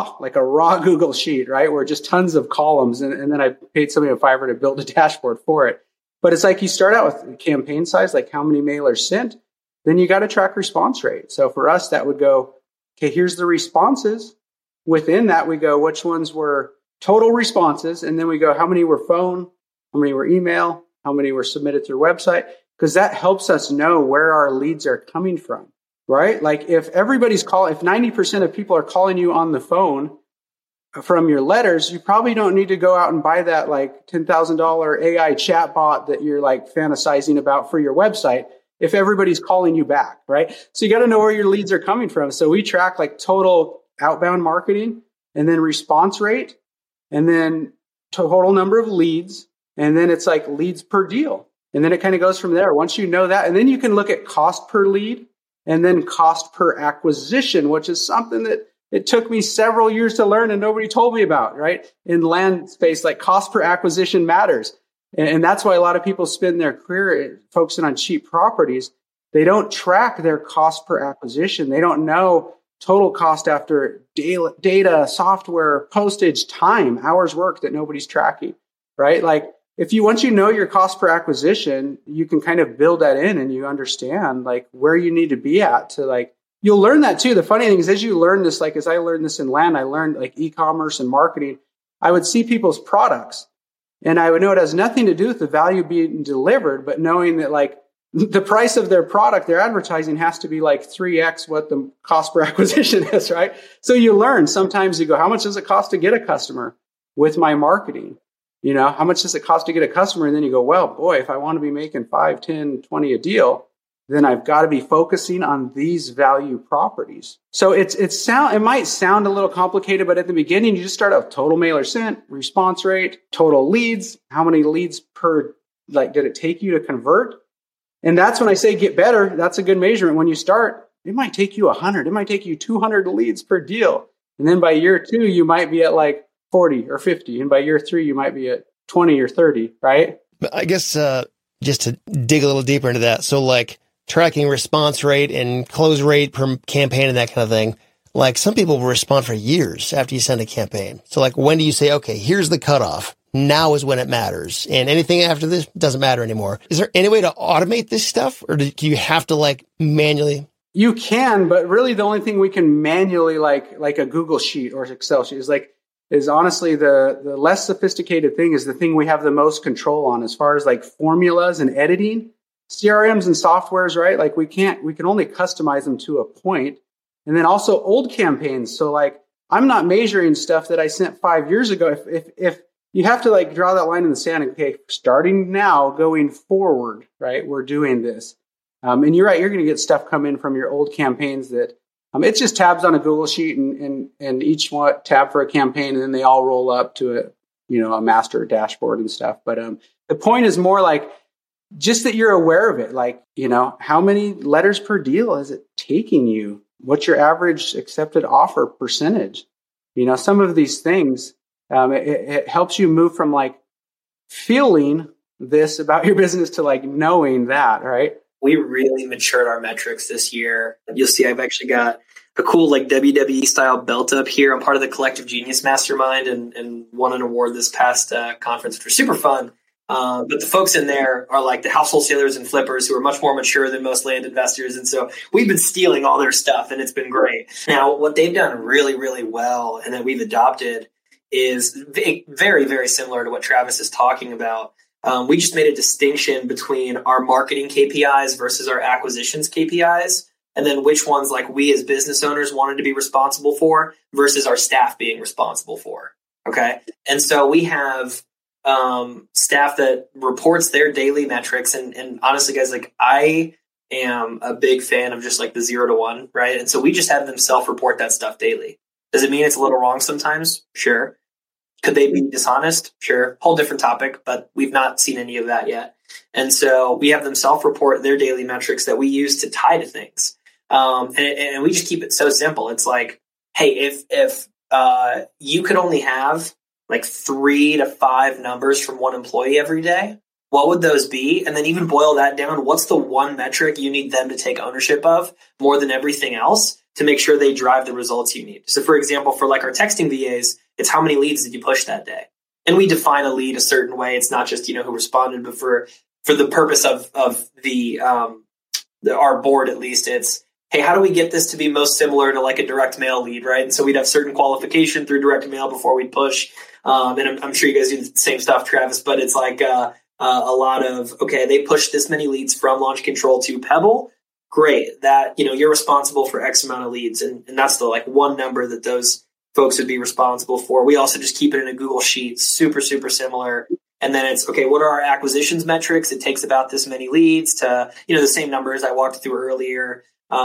raw Google sheet, right? Where just tons of columns. And then I paid somebody on Fiverr to build a dashboard for it. But it's like you start out with campaign size, like how many mailers sent. Then you got to track response rate. So for us, that would go, okay, here's the responses. Within that, we go, which ones were total responses? And then we go, how many were phone? How many were email? How many were submitted through website? Because that helps us know where our leads are coming from, right? Like if everybody's calling, if 90% of people are calling you on the phone from your letters, you probably don't need to go out and buy that $10,000 AI chatbot that you're fantasizing about for your website if everybody's calling you back, right? So you got to know where your leads are coming from. So we track total outbound marketing and then response rate and then total number of leads. And then it's leads per deal. And then it kind of goes from there. Once you know that, and then you can look at cost per lead and then cost per acquisition, which is something that it took me several years to learn and nobody told me about, right? In land space, cost per acquisition matters. And that's why a lot of people spend their career focusing on cheap properties. They don't track their cost per acquisition. They don't know total cost after data, software, postage, time, hours worked that nobody's tracking, right? Once you know your cost per acquisition, you can kind of build that in and you understand where you need to be at to you'll learn that too. The funny thing is as you learn this, as I learned this in land, I learned e-commerce and marketing. I would see people's products and I would know it has nothing to do with the value being delivered, but knowing that the price of their product, their advertising has to be 3x what the cost per acquisition is, right? So you learn. Sometimes you go, how much does it cost to get a customer with my marketing? How much does it cost to get a customer? And then you go, well, boy, if I want to be making 5, 10, 20 a deal, then I've got to be focusing on these value properties. So it might sound a little complicated, but at the beginning, you just start out with total mailer sent, response rate, total leads, how many leads per, did it take you to convert? And that's when I say get better. That's a good measurement. When you start, it might take you 100. It might take you 200 leads per deal. And then by year 2, you might be at 40 or 50. And by year 3, you might be at 20 or 30, right? I guess just to dig a little deeper into that. So tracking response rate and close rate per campaign and that kind of thing, like some people will respond for years after you send a campaign. So like, when do you say, okay, here's the cutoff. Now is when it matters. And anything after this doesn't matter anymore. Is there any way to automate this stuff, or do you have to like manually? You can, but really the only thing we can manually like a Google sheet or Excel sheet is honestly the less sophisticated thing is the thing we have the most control on as far as like formulas and editing. CRMs and softwares, right? Like we can only customize them to a point. And then also old campaigns. So like I'm not measuring stuff that I sent 5 years ago. If you have to like draw that line in the sand, okay, starting now, going forward, right? We're doing this. And you're right, you're going to get stuff come in from your old campaigns that it's just tabs on a Google sheet and each one tab for a campaign, and then they all roll up to a master dashboard and stuff. But the point is more like just that you're aware of it. Like, how many letters per deal is it taking you? What's your average accepted offer percentage? Some of these things, it helps you move from like feeling this about your business to like knowing that, right? We really matured our metrics this year. You'll see I've actually got a cool like WWE style belt up here. I'm part of the Collective Genius Mastermind and won an award this past conference, which was super fun. But the folks in there are like the house wholesalers and flippers who are much more mature than most land investors. And so we've been stealing all their stuff, and it's been great. Now, what they've done really, really well and that we've adopted is very, very similar to what Travis is talking about. We just made a distinction between our marketing KPIs versus our acquisitions KPIs, and then which ones like we as business owners wanted to be responsible for versus our staff being responsible for. Okay. And so we have staff that reports their daily metrics. And honestly, guys, like I am a big fan of just like the 0 to 1, right? And so we just have them self-report that stuff daily. Does it mean it's a little wrong sometimes? Sure. Could they be dishonest? Sure. Whole different topic, but we've not seen any of that yet. And so we have them self-report their daily metrics that we use to tie to things. And we just keep it so simple. It's like, hey, if you could only have like 3 to 5 numbers from one employee every day, what would those be? And then even boil that down. What's the one metric you need them to take ownership of more than everything else to make sure they drive the results you need? So for example, for like our texting VAs, it's how many leads did you push that day? And we define a lead a certain way. It's not just, who responded, but for the purpose of our board, at least, it's, hey, how do we get this to be most similar to like a direct mail lead, right? And so we'd have certain qualification through direct mail before we'd push. And I'm sure you guys do the same stuff, Travis, but it's like a lot of, okay, they pushed this many leads from Launch Control to Pebble. Great. That, you're responsible for X amount of leads. And that's the like one number that those folks would be responsible for. We also just keep it in a Google sheet, super, super similar. And then it's, okay, what are our acquisitions metrics? It takes about this many leads to, the same numbers I walked through earlier.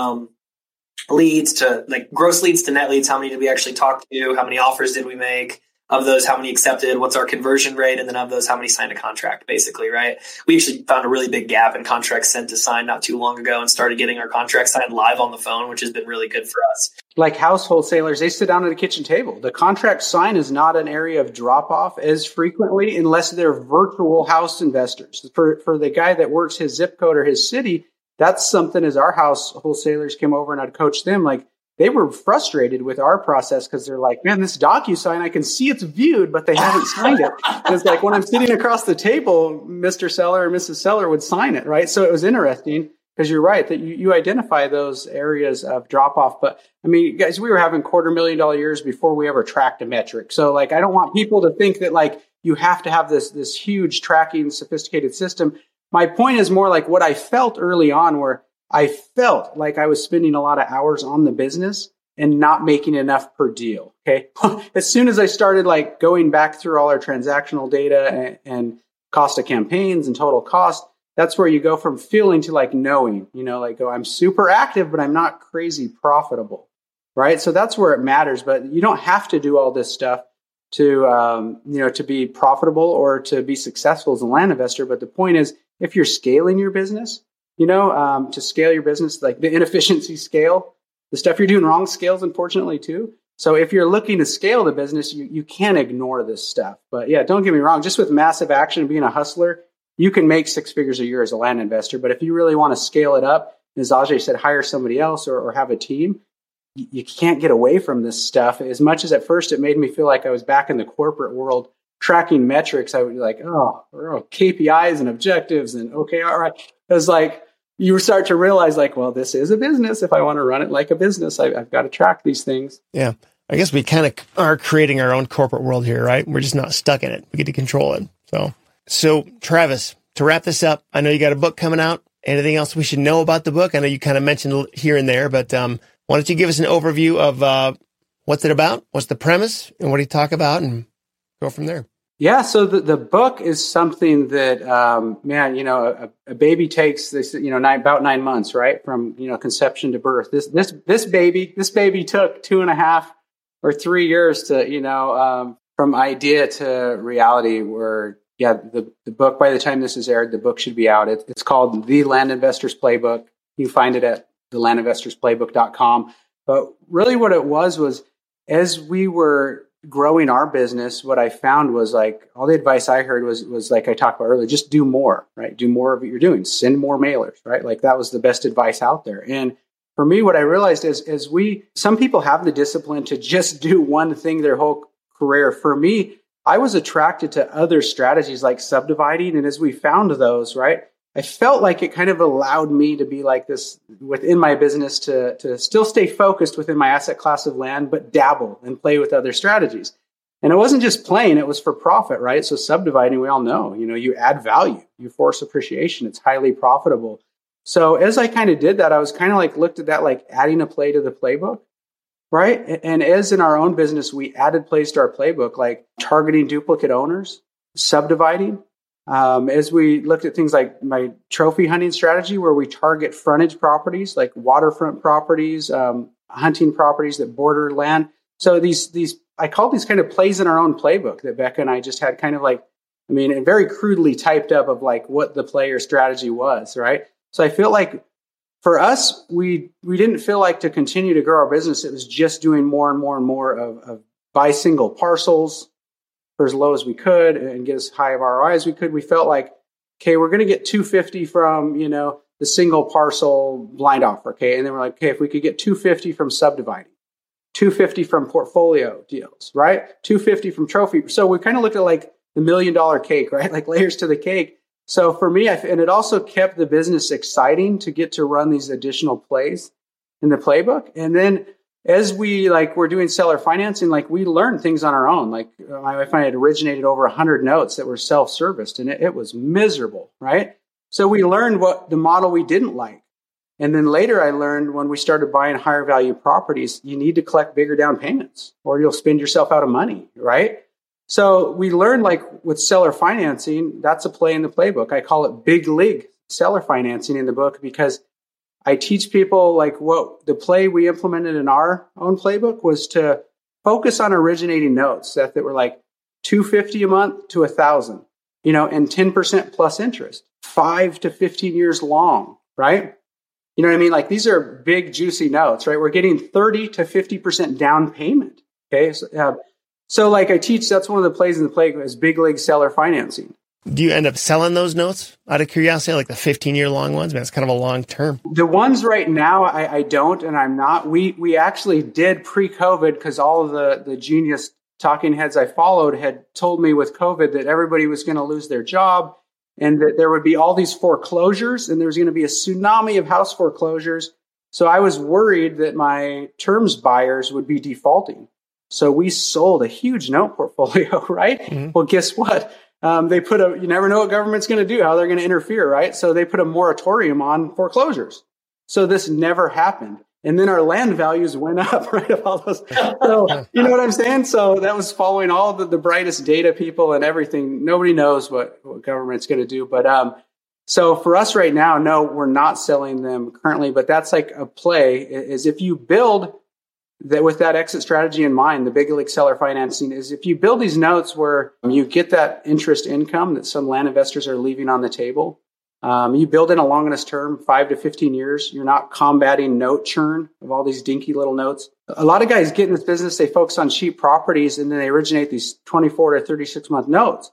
Leads to like gross leads to net leads. How many did we actually talk to? How many offers did we make? Of those, how many accepted? What's our conversion rate? And then of those, how many signed a contract, basically, right? We actually found a really big gap in contracts sent to sign not too long ago and started getting our contracts signed live on the phone, which has been really good for us. Like house wholesalers, they sit down at a kitchen table. The contract sign is not an area of drop off as frequently unless they're virtual house investors. For the guy that works his zip code or his city, that's something as our house wholesalers came over and I'd coach them, like they were frustrated with our process because they're like, man, this DocuSign, I can see it's viewed, but they haven't signed it. And it's like when I'm sitting across the table, Mr. Seller or Mrs. Seller would sign it, right? So it was interesting because you're right that you identify those areas of drop off. But I mean, guys, we were having $250,000 years before we ever tracked a metric. So like, I don't want people to think that like you have to have this huge tracking sophisticated system. My point is more like what I felt early on, where I felt like I was spending a lot of hours on the business and not making enough per deal. Okay. As soon as I started like going back through all our transactional data and cost of campaigns and total cost, that's where you go from feeling to like knowing, like, oh, I'm super active, but I'm not crazy profitable. Right. So that's where it matters, but you don't have to do all this stuff to, to be profitable or to be successful as a land investor. But the point is, if you're scaling your business, to scale your business, like the inefficiency scale, the stuff you're doing wrong scales, unfortunately, too. So if you're looking to scale the business, you can't ignore this stuff. But yeah, don't get me wrong. Just with massive action and being a hustler, you can make 6 figures a year as a land investor. But if you really want to scale it up, as Ajay said, hire somebody else or have a team, you can't get away from this stuff. As much as at first it made me feel like I was back in the corporate world tracking metrics, I would be like, KPIs and objectives and OKR. It was like, you start to realize like, well, this is a business. If I want to run it like a business, I've got to track these things. Yeah. I guess we kind of are creating our own corporate world here, right? We're just not stuck in it. We get to control it. So Travis, to wrap this up, I know you got a book coming out. Anything else we should know about the book? I know you kind of mentioned here and there, but why don't you give us an overview of what's it about? What's the premise? And what do you talk about? And go from there. Yeah, so the book is something that, a baby takes this, about 9 months, right, from conception to birth. This baby took 2.5 or 3 years to, from idea to reality. Where the book, by the time this is aired, the book should be out. It's called The Land Investor's Playbook. You can find it at thelandinvestorsplaybook.com. But really, what it was as we were growing our business, what I found was like all the advice I heard was like I talked about earlier, just do more, right? Do more of what you're doing, send more mailers, right? Like that was the best advice out there. And for me, what I realized is some people have the discipline to just do one thing their whole career. For me, I was attracted to other strategies like subdividing. And as we found those, right, I felt like it kind of allowed me to be like this within my business to still stay focused within my asset class of land, but dabble and play with other strategies. And it wasn't just playing, it was for profit, right? So subdividing, we all know, you add value, you force appreciation, it's highly profitable. So as I kind of did that, I was kind of like looked at that like adding a play to the playbook, right? And as in our own business, we added plays to our playbook, like targeting duplicate owners, subdividing. As we looked at things like my trophy hunting strategy, where we target frontage properties, like waterfront properties, hunting properties that border land. So these I call these kind of plays in our own playbook that Becca and I just had kind of like, and very crudely typed up of like what the player strategy was, right? So I feel like for us, we didn't feel like to continue to grow our business, it was just doing more and more and more of buy single parcels for as low as we could and get as high of ROI as we could. We felt like, okay, we're going to get 250 from, the single parcel blind offer. Okay. And then we're like, okay, if we could get 250 from subdividing, 250 from portfolio deals, right? 250 from trophy. So we kind of looked at like the $1 million cake, right? Like layers to the cake. So for me, and it also kept the business exciting to get to run these additional plays in the playbook. And then as we're doing seller financing, we learned things on our own. Like my wife and I had originated over 100 notes that were self-serviced, and it was miserable, right? So we learned what the model we didn't like. And then later I learned when we started buying higher value properties, you need to collect bigger down payments or you'll spend yourself out of money, right? So we learned with seller financing, that's a play in the playbook. I call it big league seller financing in the book because I teach people what the play we implemented in our own playbook was to focus on originating notes that were like $250 a month to $1,000, and 10% plus interest, 5 to 15 years long, right? You know what I mean? Like these are big, juicy notes, right? We're getting 30 to 50% down payment. Okay. So I teach, that's one of the plays in the playbook is big league seller financing. Do you end up selling those notes out of curiosity, like the 15-year long ones? Man, it's kind of a long term. The ones right now, I don't, and I'm not. We actually did pre-COVID because all of the genius talking heads I followed had told me with COVID that everybody was going to lose their job and that there would be all these foreclosures and there was going to be a tsunami of house foreclosures. So I was worried that my terms buyers would be defaulting. So we sold a huge note portfolio, right? Mm-hmm. Well, guess what? They put you never know what government's going to do, how they're going to interfere, right? So they put a moratorium on foreclosures. So this never happened. And then our land values went up, right? Of all those. So, you know what I'm saying? So that was following all the brightest data people and everything. Nobody knows what government's going to do. But so for us right now, no, we're not selling them currently. But that's like a play is if you build that with that exit strategy in mind, the big league seller financing is if you build these notes where you get that interest income that some land investors are leaving on the table, you build in a long enough term, 5 to 15 years, you're not combating note churn of all these dinky little notes. A lot of guys get in this business, they focus on cheap properties and then they originate these 24 to 36 month notes.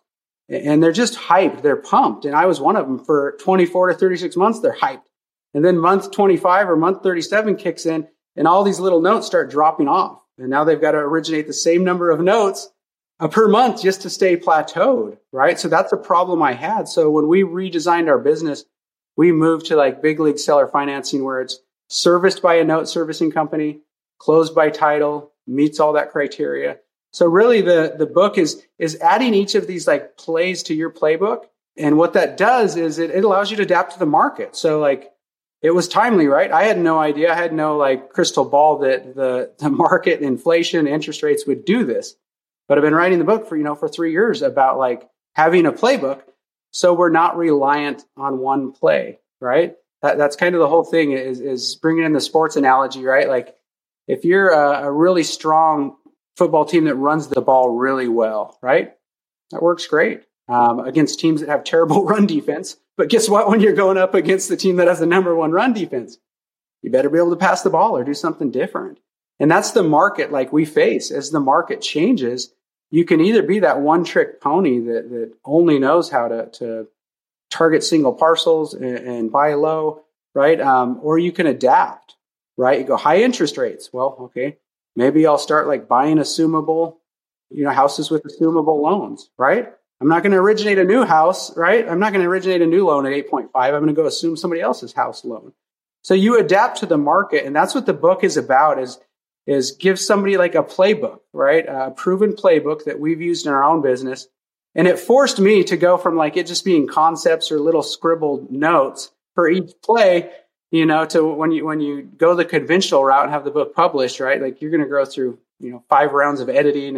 and they're just hyped. They're pumped. And I was one of them. For 24 to 36 months, they're hyped. And then month 25 or month 37 kicks in, and all these little notes start dropping off. And now they've got to originate the same number of notes per month just to stay plateaued, right? So that's a problem I had. So when we redesigned our business, we moved to like big league seller financing, where it's serviced by a note servicing company, closed by title, meets all that criteria. So really the book is adding each of these like plays to your playbook. And what that does is it allows you to adapt to the market. So like, it was timely, right? I had no idea. I had no like crystal ball that the market, inflation, interest rates would do this. But I've been writing the book for 3 years about like having a playbook, so we're not reliant on one play, right? That's kind of the whole thing is bringing in the sports analogy, right? Like if you're a really strong football team that runs the ball really well, right? That works great against teams that have terrible run defense. But guess what? When you're going up against the team that has the number one run defense, you better be able to pass the ball or do something different. And that's the market like we face. As the market changes, you can either be that one trick pony that only knows how to target single parcels and buy low, right? Or you can adapt, right? You go high interest rates. Well, okay, maybe I'll start like buying assumable, houses with assumable loans, right? I'm not going to originate a new house, right? I'm not going to originate a new loan at 8.5. I'm going to go assume somebody else's house loan. So you adapt to the market, and that's what the book is about, is give somebody like a playbook, right? A proven playbook that we've used in our own business. And it forced me to go from like it just being concepts or little scribbled notes for each play, to when you go the conventional route and have the book published, right? Like you're going to go through, 5 rounds of editing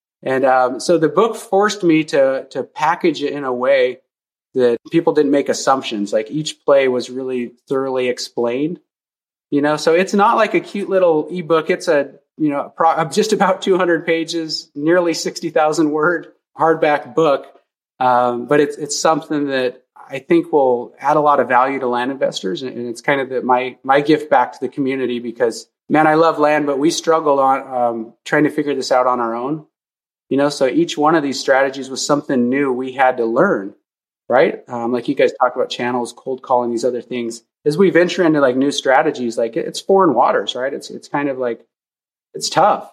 and so the book forced me to package it in a way that people didn't make assumptions. Like each play was really thoroughly explained, so it's not like a cute little ebook. It's just about 200 pages, nearly 60,000 word hardback book. But it's something that I think will add a lot of value to land investors. And it's kind of my gift back to the community because, man, I love land, but we struggled on trying to figure this out on our own. So each one of these strategies was something new we had to learn, right? Like you guys talk about channels, cold calling, these other things. As we venture into like new strategies, like it's foreign waters, right? It's kind of like, it's tough.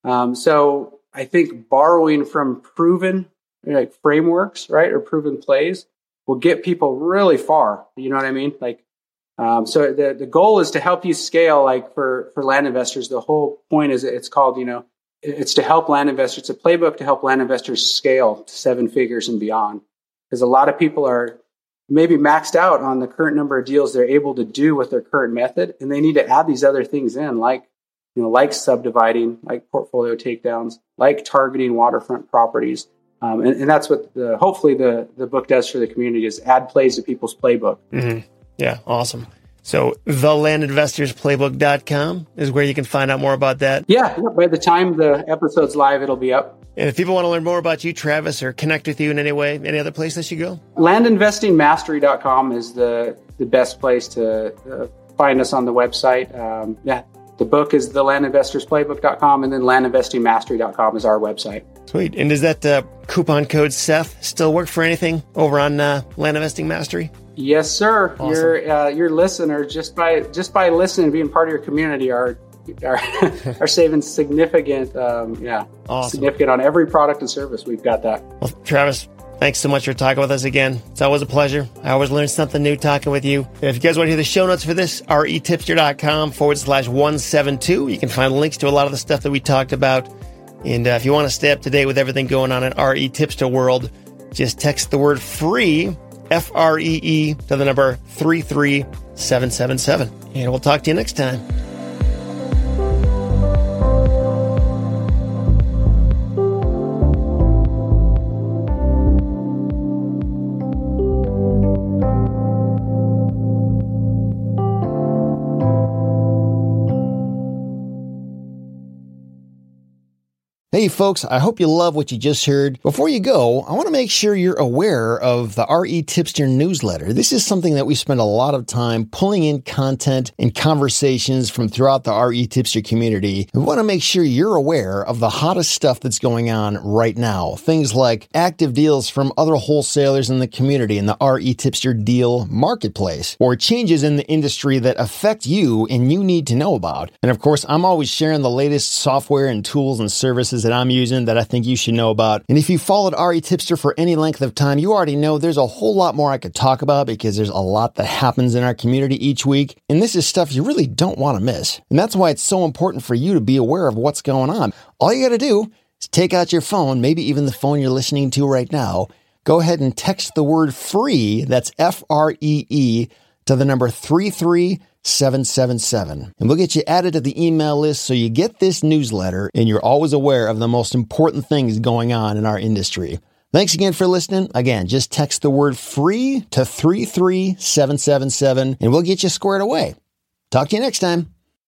So I think borrowing from proven like frameworks, right? Or proven plays will get people really far. You know what I mean? Like, so the goal is to help you scale, like for land investors. The whole point is it's called, it's to help land investors. It's a playbook to help land investors scale to 7 figures and beyond. Because a lot of people are maybe maxed out on the current number of deals they're able to do with their current method. And they need to add these other things in, like subdividing, like portfolio takedowns, like targeting waterfront properties. And that's what hopefully the book does for the community, is add plays to people's playbook. Mm-hmm. Yeah, awesome. So thelandinvestorsplaybook.com is where you can find out more about that. Yeah, by the time the episode's live, it'll be up. And if people want to learn more about you, Travis, or connect with you in any way, any other place they should go? Landinvestingmastery.com is the best place to find us on the website. The book is thelandinvestorsplaybook.com, and then landinvestingmastery.com is our website. Sweet. And does that coupon code Seth still work for anything over on Land Investing Mastery? Yes, sir. Awesome. Your listener, just by listening and being part of your community, are saving significant, awesome. Significant on every product and service. We've got that. Well, Travis, thanks so much for talking with us again. It's always a pleasure. I always learn something new talking with you. And if you guys want to hear the show notes for this, retipster.com/172. You can find links to a lot of the stuff that we talked about. And if you want to stay up to date with everything going on in RE Tipster world, just text the word FREE, FREE, to the number 33777. And we'll talk to you next time. Hey folks, I hope you love what you just heard. Before you go, I want to make sure you're aware of the RE Tipster newsletter. This is something that we spend a lot of time pulling in content and conversations from throughout the RE Tipster community. We want to make sure you're aware of the hottest stuff that's going on right now. Things like active deals from other wholesalers in the community in the RE Tipster deal marketplace, or changes in the industry that affect you and you need to know about. And of course, I'm always sharing the latest software and tools and services that I'm using that I think you should know about. And if you followed RE Tipster for any length of time, you already know there's a whole lot more I could talk about because there's a lot that happens in our community each week. And this is stuff you really don't want to miss. And that's why it's so important for you to be aware of what's going on. All you got to do is take out your phone, maybe even the phone you're listening to right now. Go ahead and text the word FREE, that's FREE, to the number 33777. And we'll get you added to the email list so you get this newsletter and you're always aware of the most important things going on in our industry. Thanks again for listening. Again, just text the word FREE to 33777 and we'll get you squared away. Talk to you next time.